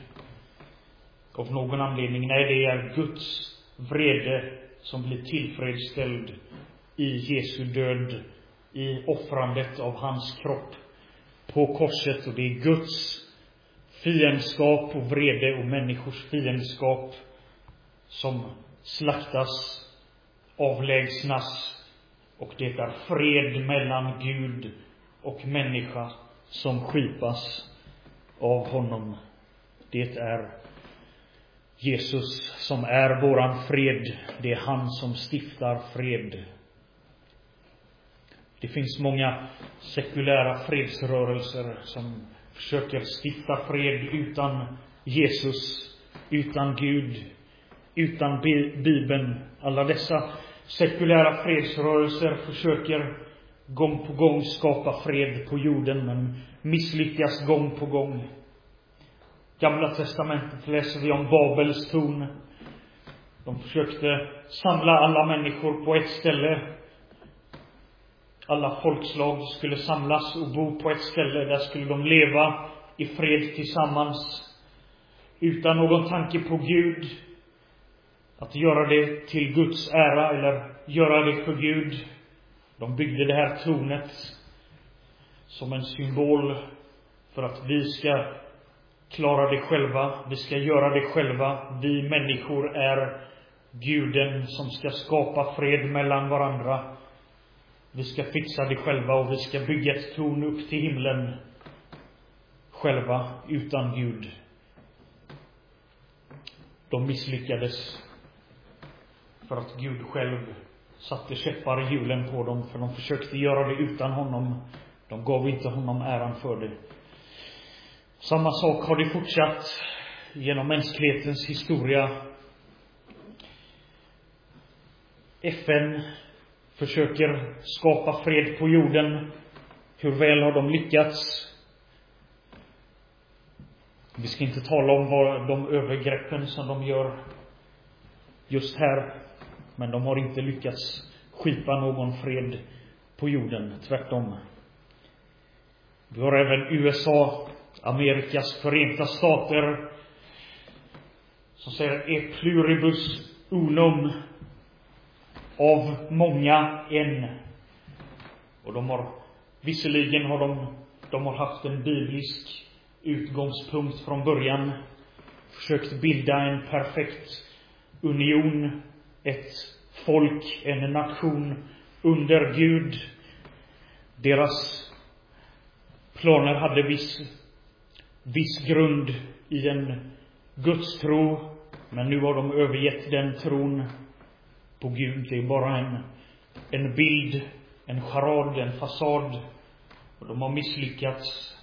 S1: Av någon anledning. Nej, det är Guds vrede som blir tillfredsställd i Jesu död, i offrandet av hans kropp på korset. Och det är Guds fiendskap och vrede och människors fiendskap som slaktas, avlägsnas. Och det är fred mellan Gud och människa som skipas av honom. Det är Jesus som är våran fred. Det är han som stiftar fred. Det finns många sekulära fredsrörelser som försöker stifta fred utan Jesus, utan Gud, utan Bibeln. Alla dessa sekulära fredsrörelser försöker gång på gång skapa fred på jorden, men misslyckas gång på gång. Gamla testamentet läser vi om Babels torn. De försökte samla alla människor på ett ställe. Alla folkslag skulle samlas och bo på ett ställe. Där skulle de leva i fred tillsammans, utan någon tanke på Gud. Att göra det till Guds ära eller göra det för Gud. De byggde det här tornet som en symbol för att vi ska klara det själva. Vi ska göra det själva. Vi människor är Guden som ska skapa fred mellan varandra. Vi ska fixa det själva och vi ska bygga ett torn upp till himlen själva utan Gud. De misslyckades för att Gud själv satte käppar i hjulen på dem, för de försökte göra det utan honom. De gav inte honom äran för det. Samma sak har det fortsatt genom mänsklighetens historia. F N försöker skapa fred på jorden. Hur väl har de lyckats? Vi ska inte tala om vad de övergreppen som de gör just här, men de har inte lyckats skipa någon fred på jorden. Tvärtom. Vi har även U S A, Amerikas förenta stater, som säger e pluribus unum, av många en. Och de har, visserligen har de, de har haft en biblisk utgångspunkt från början, försökt bilda en perfekt union, ett folk, en nation under Gud. Deras planer hade viss, viss grund i en gudstro, men nu har de övergett den tron på Gud. Det är bara en, en bild, en charad, en fasad. Och de har misslyckats.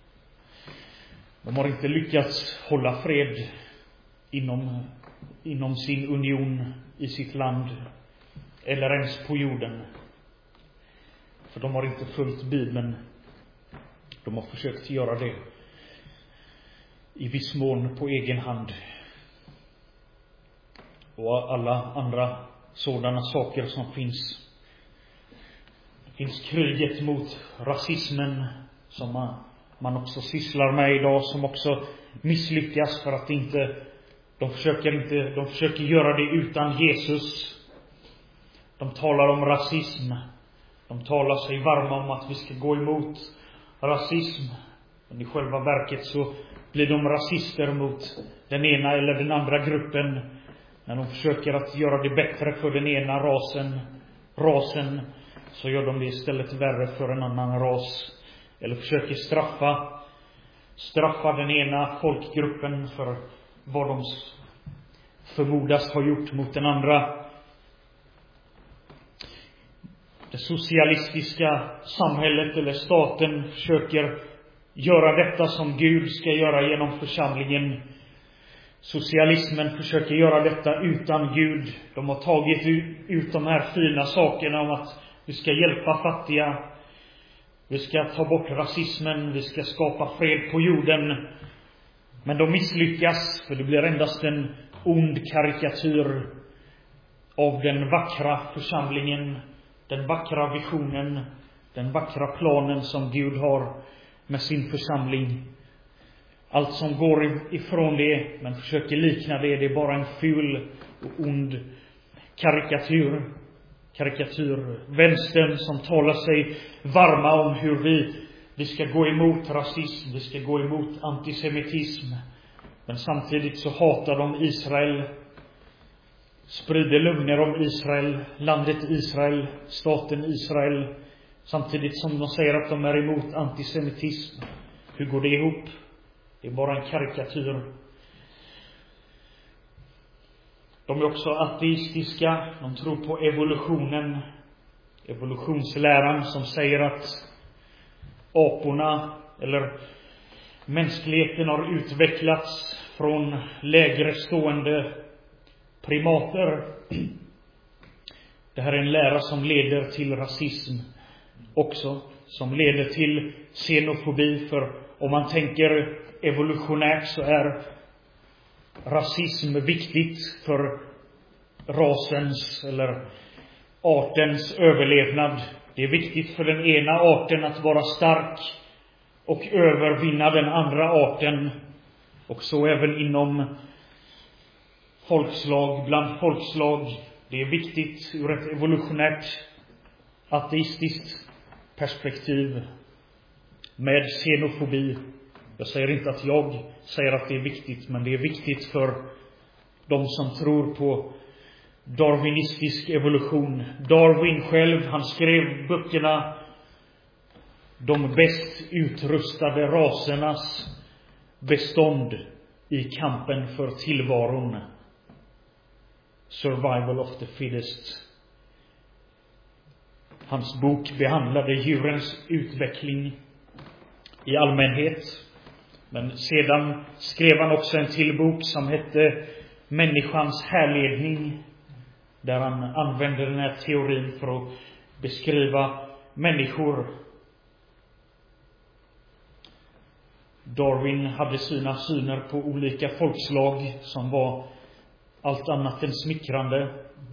S1: De har inte lyckats hålla fred inom, inom sin union i sitt land, eller ens på jorden. För de har inte följt Bibeln. De har försökt göra det i viss mån på egen hand. Och alla andra sådana saker som finns. Det finns kriget mot rasismen som man, man också sysslar med idag, som också misslyckas för att inte de försöker inte de försöker göra det utan Jesus. De talar om rasism. De talar sig varma om att vi ska gå emot rasism. Men i själva verket så blir de rasister mot den ena eller den andra gruppen. När de försöker att göra det bättre för den ena rasen, rasen så gör de det istället värre för en annan ras. Eller försöker straffa, straffa den ena folkgruppen för vad de förmodas ha gjort mot den andra. Det socialistiska samhället eller staten försöker göra detta som Gud ska göra genom församlingen. Socialismen försöker göra detta utan Gud. De har tagit ut de här fina sakerna om att vi ska hjälpa fattiga, vi ska ta bort rasismen, vi ska skapa fred på jorden. Men de misslyckas, för det blir endast en ond karikatyr av den vackra församlingen, den vackra visionen, den vackra planen som Gud har med sin församling. Allt som går ifrån det men försöker likna det, det är bara en ful och ond karikatyr. Karikatyr. Vänstern som talar sig varma om hur vi, vi ska gå emot rasism, vi ska gå emot antisemitism. Men samtidigt så hatar de Israel, sprider lögner om Israel, landet Israel, staten Israel. Samtidigt som de säger att de är emot antisemitism. Hur går det ihop? Det är bara en karikatyr. De är också ateistiska. De tror på evolutionen. Evolutionsläran som säger att aporna eller mänskligheten har utvecklats från lägre stående primater. Det här är en lära som leder till rasism också. Som leder till xenofobi. För om man tänker evolutionärt så är rasism viktigt för rasens eller artens överlevnad. Det är viktigt för den ena arten att vara stark och övervinna den andra arten. Och så även inom folkslag, bland folkslag. Det är viktigt ur ett evolutionärt ateistiskt perspektiv med xenofobi. Jag säger inte att jag säger att det är viktigt, men det är viktigt för de som tror på darwinistisk evolution. Darwin själv, han skrev böckerna De bäst utrustade rasernas bestånd i kampen för tillvaron. Survival of the fittest. Hans bok behandlade djurens utveckling i allmänhet. Men sedan skrev han också en till bok som hette Människans härledning. Där han använde den här teorin för att beskriva människor. Darwin hade sina syner på olika folkslag som var allt annat än smickrande.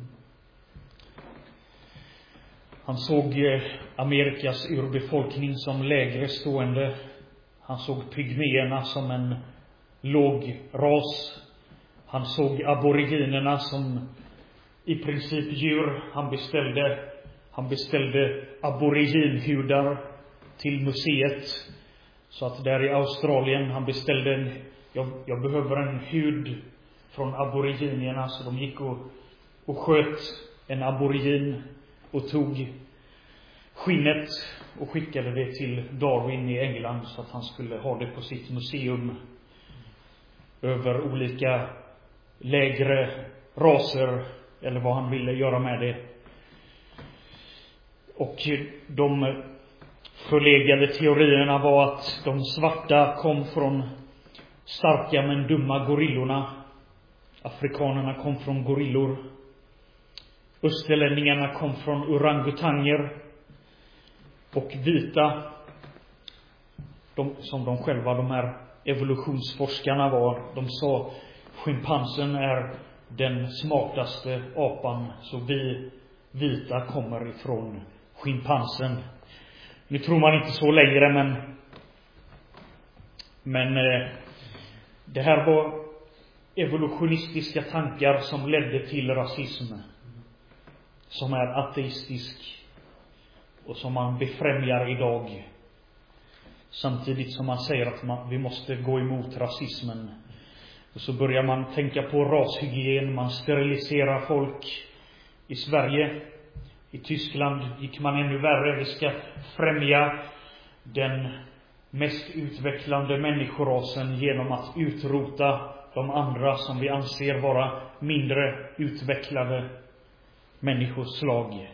S1: Han såg Amerikas urbefolkning som lägre stående. Han såg pygméerna som en låg ras. Han såg aboriginerna som i princip djur. Han beställde, han beställde aboriginhudar till museet. Så att där i Australien, han beställde en, jag, jag behöver en hud från aboriginierna. Så de gick och, och sköt en aborigin och tog skinnet och skickade det till Darwin i England så att han skulle ha det på sitt museum över olika lägre raser eller vad han ville göra med det. Och de förlegade teorierna var att de svarta kom från starka men dumma gorillorna. Afrikanerna kom från gorillor. Österlänningarna kom från orangutanger. Och vita, de, som de själva, de här evolutionsforskarna var, de sa schimpansen är den smartaste apan, så vi vita kommer ifrån schimpansen. Nu tror man inte så längre, men men eh, det här var evolutionistiska tankar som ledde till rasism, som är ateistisk och som man befrämjar idag. Samtidigt som man säger att man, vi måste gå emot rasismen. Och så börjar man tänka på rashygien. Man steriliserar folk. I Sverige, i Tyskland gick man ännu värre. Vi ska främja den mest utvecklande människorasen genom att utrota de andra som vi anser vara mindre utvecklade människoslag.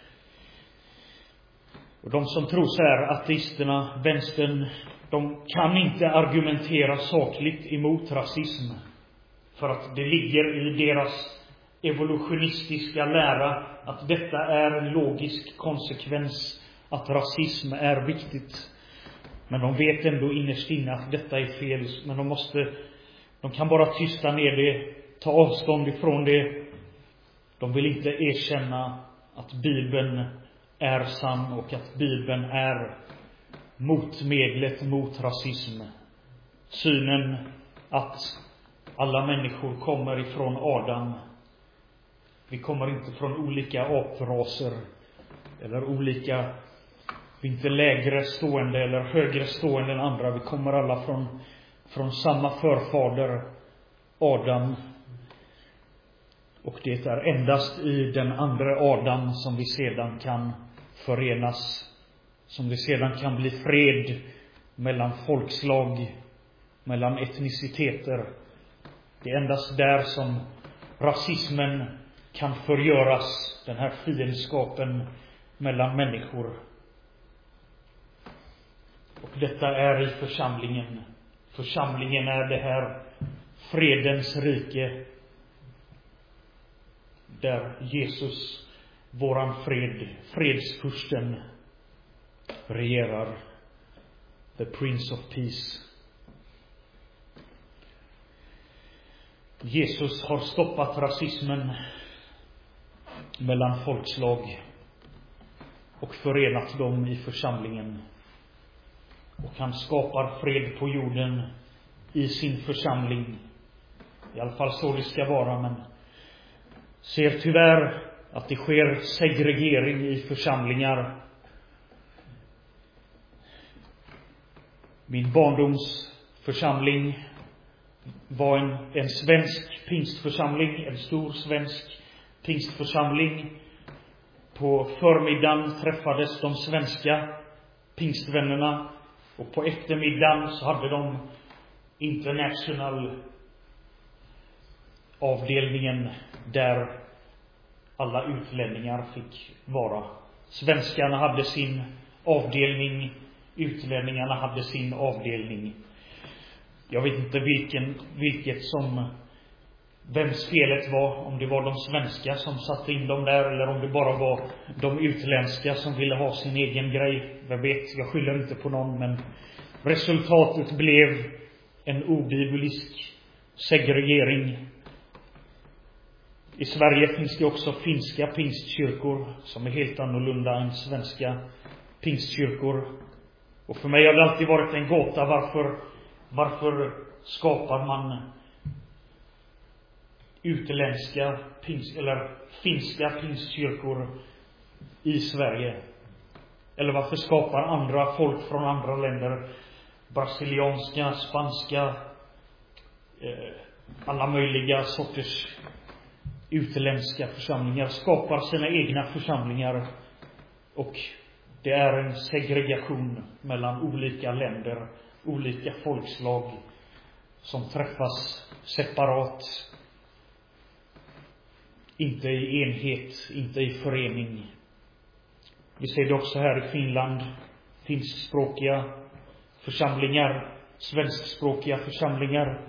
S1: Och de som tror så här, ateisterna, vänstern, de kan inte argumentera sakligt emot rasism. För att det ligger i deras evolutionistiska lära att detta är en logisk konsekvens, att rasism är viktigt. Men de vet ändå innerst inne att detta är fel. Men de måste, de kan bara tysta ner det, ta avstånd ifrån det. De vill inte erkänna att Bibeln är sann och att Bibeln är motmedlet mot rasism. Synen att alla människor kommer ifrån Adam. Vi kommer inte från olika apraser eller olika, vi är inte lägre stående eller högre stående än andra. Vi kommer alla från, från samma förfader, Adam. Och det är endast i den andra Adam som vi sedan kan förenas, som det sedan kan bli fred mellan folkslag, mellan etniciteter. Det är endast där som rasismen kan förgöras, den här fiendskapen mellan människor. Och detta är i församlingen. Församlingen är det här fredens rike, där Jesus, våran fred, fredsfursten, regerar. The Prince of Peace. Jesus har stoppat rasismen mellan folkslag och förenat dem i församlingen. Och han skapar fred på jorden i sin församling. I alla fall så det ska vara, men ser tyvärr att det sker segregering i församlingar. Min barndoms församling var en, en svensk pingstförsamling, en stor svensk pingstförsamling. På förmiddagen träffades de svenska pingstvännerna, och på eftermiddagen så hade de international avdelningen där alla utlänningar fick vara. Svenskarna hade sin avdelning, utlänningarna hade sin avdelning. Jag vet inte vilken, vilket som, vems felet var, om det var de svenska som satte in dem där eller om det bara var de utländska som ville ha sin egen grej. Jag vet, jag skyller inte på någon, men resultatet blev en obiblisk segregering. I Sverige finns det också finska pingstkyrkor som är helt annorlunda än svenska pingstkyrkor. Och för mig har det alltid varit en gåta varför, varför skapar man utländska pings, eller finska pingstkyrkor i Sverige? Eller varför skapar andra folk från andra länder, brasilianska, spanska, eh, alla möjliga sorters utländska församlingar, skapar sina egna församlingar, och det är en segregation mellan olika länder, olika folkslag som träffas separat, inte i enhet, inte i förening. Vi ser det också här i Finland, finskspråkiga församlingar, svenskspråkiga församlingar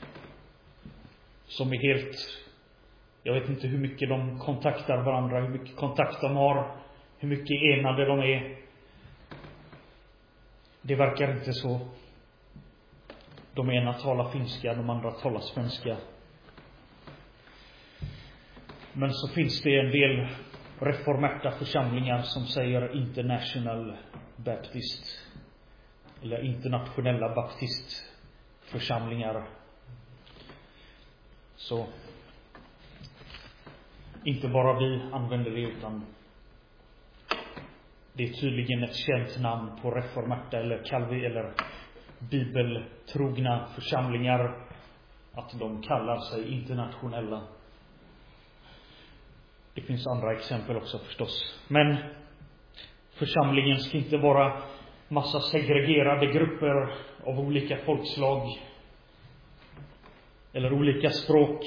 S1: som är helt, jag vet inte hur mycket de kontaktar varandra, hur mycket kontakt de har, hur mycket enade de är. Det verkar inte så. De ena talar finska, de andra talar svenska. Men så finns det en del reformerta församlingar som säger International Baptist eller internationella baptistförsamlingar. Så inte bara vi använder det, utan det är tydligen ett känt namn på reformerta eller kalvi eller bibeltrogna församlingar, att de kallar sig internationella. Det finns andra exempel också förstås. Men församlingen ska inte vara massa segregerade grupper av olika folkslag eller olika språk.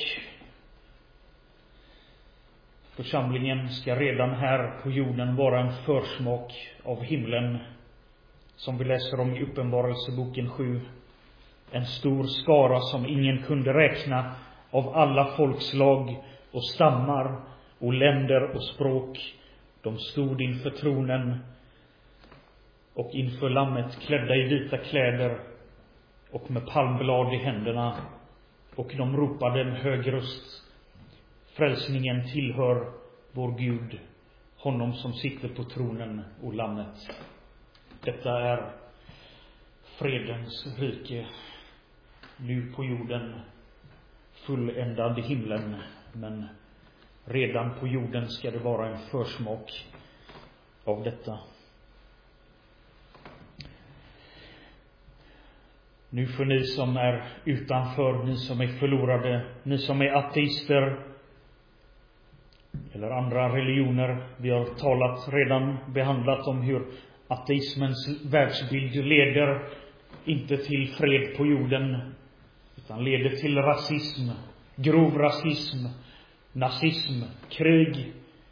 S1: Församlingen ska redan här på jorden vara en försmak av himlen, som vi läser om i Uppenbarelseboken sju. En stor skara som ingen kunde räkna, av alla folkslag och stammar och länder och språk. De stod inför tronen och inför lammet, klädda i vita kläder och med palmblad i händerna. Och de ropade en hög röst: frälsningen tillhör vår Gud, honom som sitter på tronen och lammet. Detta är fredens rike nu på jorden, fulländad i himlen, men redan på jorden ska det vara en försmak av detta. Nu för ni som är utanför, ni som är förlorade, ni som är ateister eller andra religioner. Vi har talat, redan behandlat om hur ateismens världsbild leder inte till fred på jorden, utan leder till rasism, grov rasism, nazism, krig.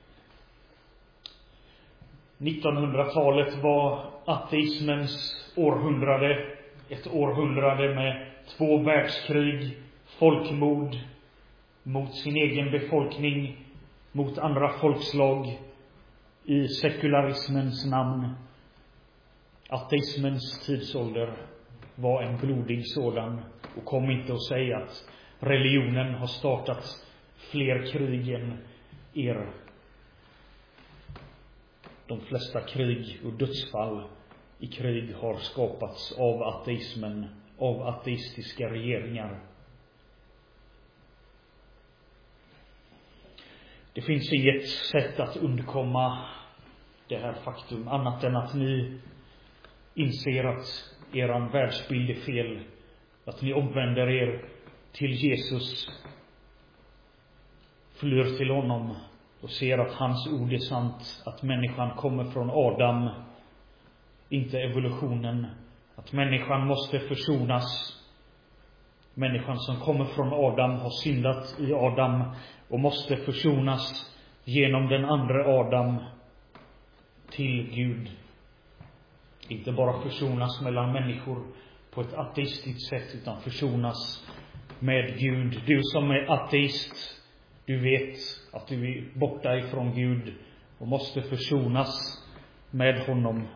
S1: nittonhundratalet var ateismens århundrade, ett århundrade med två världskrig, folkmord mot sin egen befolkning, mot andra folkslag, i sekularismens namn. Ateismens tidsålder var en blodig sådan, och kom inte att säga att religionen har startat fler krig än er. De flesta krig och dödsfall i krig har skapats av ateismen, av ateistiska regeringar. Det finns inget sätt att undkomma det här faktum, annat än att ni inser att eran världsbild är fel, att ni omvänder er till Jesus, flyr till honom och ser att hans ord är sant, att människan kommer från Adam, inte evolutionen, att människan måste försonas. Människan som kommer från Adam har syndat i Adam och måste försonas genom den andra Adam till Gud. Inte bara försonas mellan människor på ett ateistiskt sätt, utan försonas med Gud. Du som är ateist, du vet att du är borta ifrån Gud och måste försonas med honom.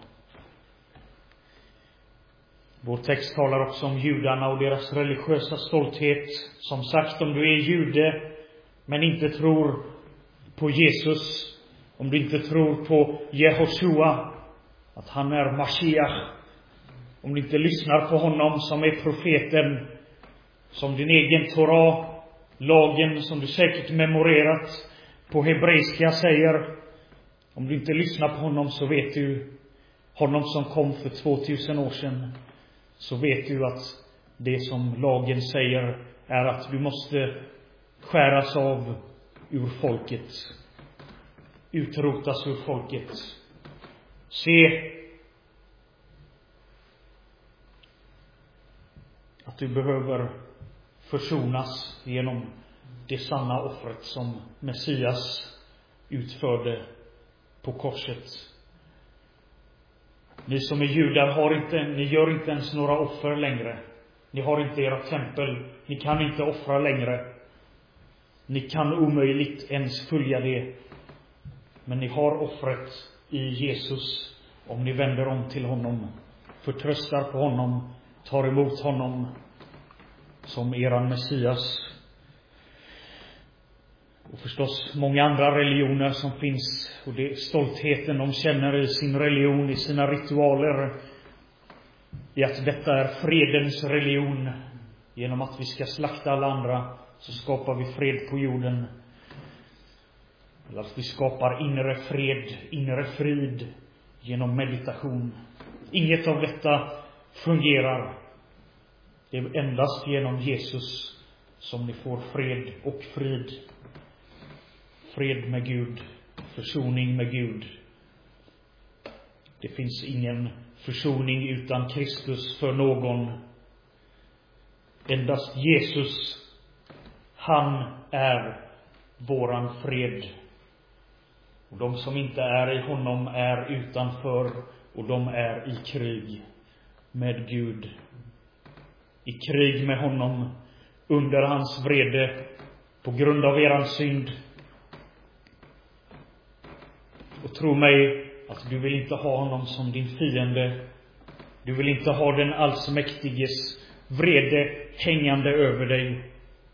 S1: Vår text talar också om judarna och deras religiösa stolthet. Som sagt, om du är jude men inte tror på Jesus, om du inte tror på Jehoshua, att han är Mashiach, om du inte lyssnar på honom som är profeten, som din egen Torah lagen som du säkert memorerat på hebreiska säger, om du inte lyssnar på honom så vet du, honom som kom för tvåtusen år sedan, så vet du att det som lagen säger är att du måste skäras av ur folket, utrotas ur folket. Se att du behöver försonas genom det sanna offret som Messias utförde på korset. Ni som är judar har inte, ni gör inte ens några offer längre. Ni har inte era tempel, ni kan inte offra längre. Ni kan omöjligt ens följa det. Men ni har offret i Jesus om ni vänder om till honom, förtröstar på honom, tar emot honom som eran Messias. Och förstås många andra religioner som finns, och det är stoltheten de känner i sin religion, i sina ritualer, i att detta är fredens religion. Genom att vi ska slakta alla andra så skapar vi fred på jorden. Eller att vi skapar inre fred, inre frid genom meditation. Inget av detta fungerar. Det är endast genom Jesus som ni får fred och frid. Fred med Gud, försoning med Gud. Det finns ingen försoning utan Kristus för någon. Endast Jesus, han är våran fred. Och de som inte är i honom är utanför, och de är i krig med Gud. I krig med honom, under hans vrede, på grund av eran synd. Och tro mig att du vill inte ha honom som din fiende. Du vill inte ha den allsmäktiges vrede hängande över dig.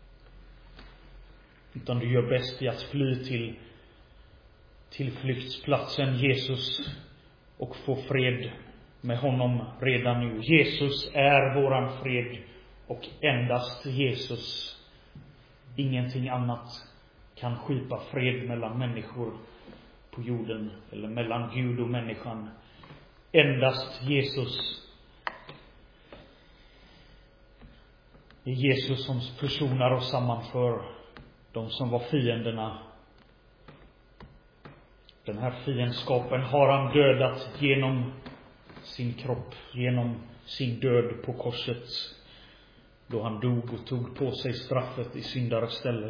S1: Utan du gör bäst i att fly till tillflyktsplatsen Jesus och få fred med honom redan nu. Jesus är våran fred, och endast Jesus, ingenting annat, kan skipa fred mellan människor på jorden, eller mellan Gud och människan. Endast Jesus. Det är Jesus som försonar och sammanför de som var fienderna. Den här fiendskapen har han dödat genom sin kropp, genom sin död på korset, då han dog och tog på sig straffet i syndares ställe.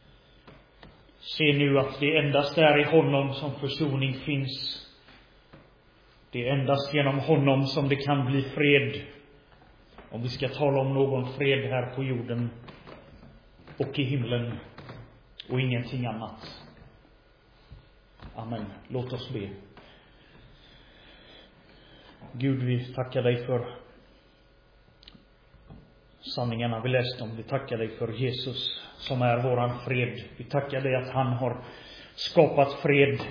S1: Se nu att det endast är i honom som försoning finns. Det är endast genom honom som det kan bli fred. Om vi ska tala om någon fred här på jorden och i himlen, och ingenting annat. Amen. Låt oss be. Gud, vi tackar dig för sanningarna vi läste om. Vi tackar dig för Jesus som är våran fred. Vi tackar dig att han har skapat fred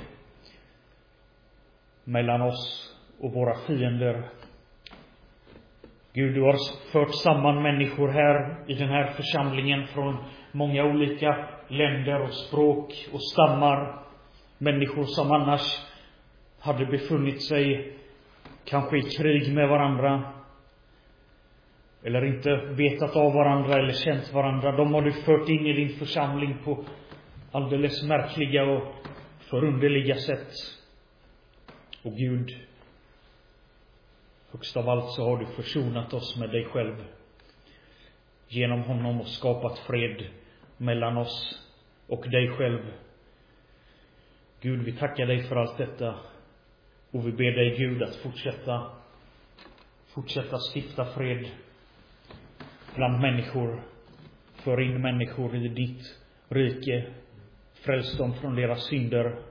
S1: mellan oss och våra fiender. Gud, du har fört samman människor här i den här församlingen från många olika länder och språk och stammar. Människor som annars hade befunnit sig kanske i krig med varandra, eller inte vetat av varandra eller känt varandra. De har du fört in i din församling på alldeles märkliga och förunderliga sätt. Och Gud, högst av allt så har du försonat oss med dig själv genom honom och skapat fred mellan oss och dig själv. Gud, vi tackar dig för allt detta, och vi ber dig, Gud, att fortsätta fortsätta stifta fred bland människor. För in människor i ditt rike. Fräls dem från deras synder.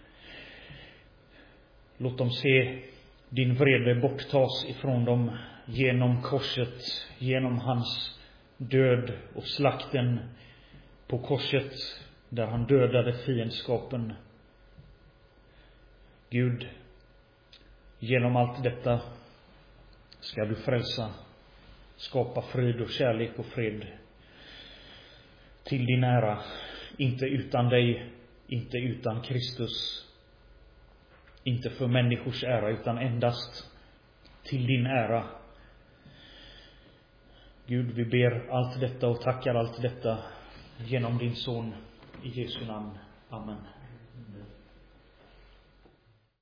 S1: Låt dem se din vrede borttas ifrån dem genom korset, genom hans död och slakten på korset, där han dödade fiendskapen. Gud, genom allt detta ska du frälsa, skapa frid och kärlek och fred. till din ära, inte utan dig, inte utan Kristus, inte för människors ära utan endast till din ära. Gud, vi ber allt detta och tackar allt detta genom din son i Jesu namn. Amen.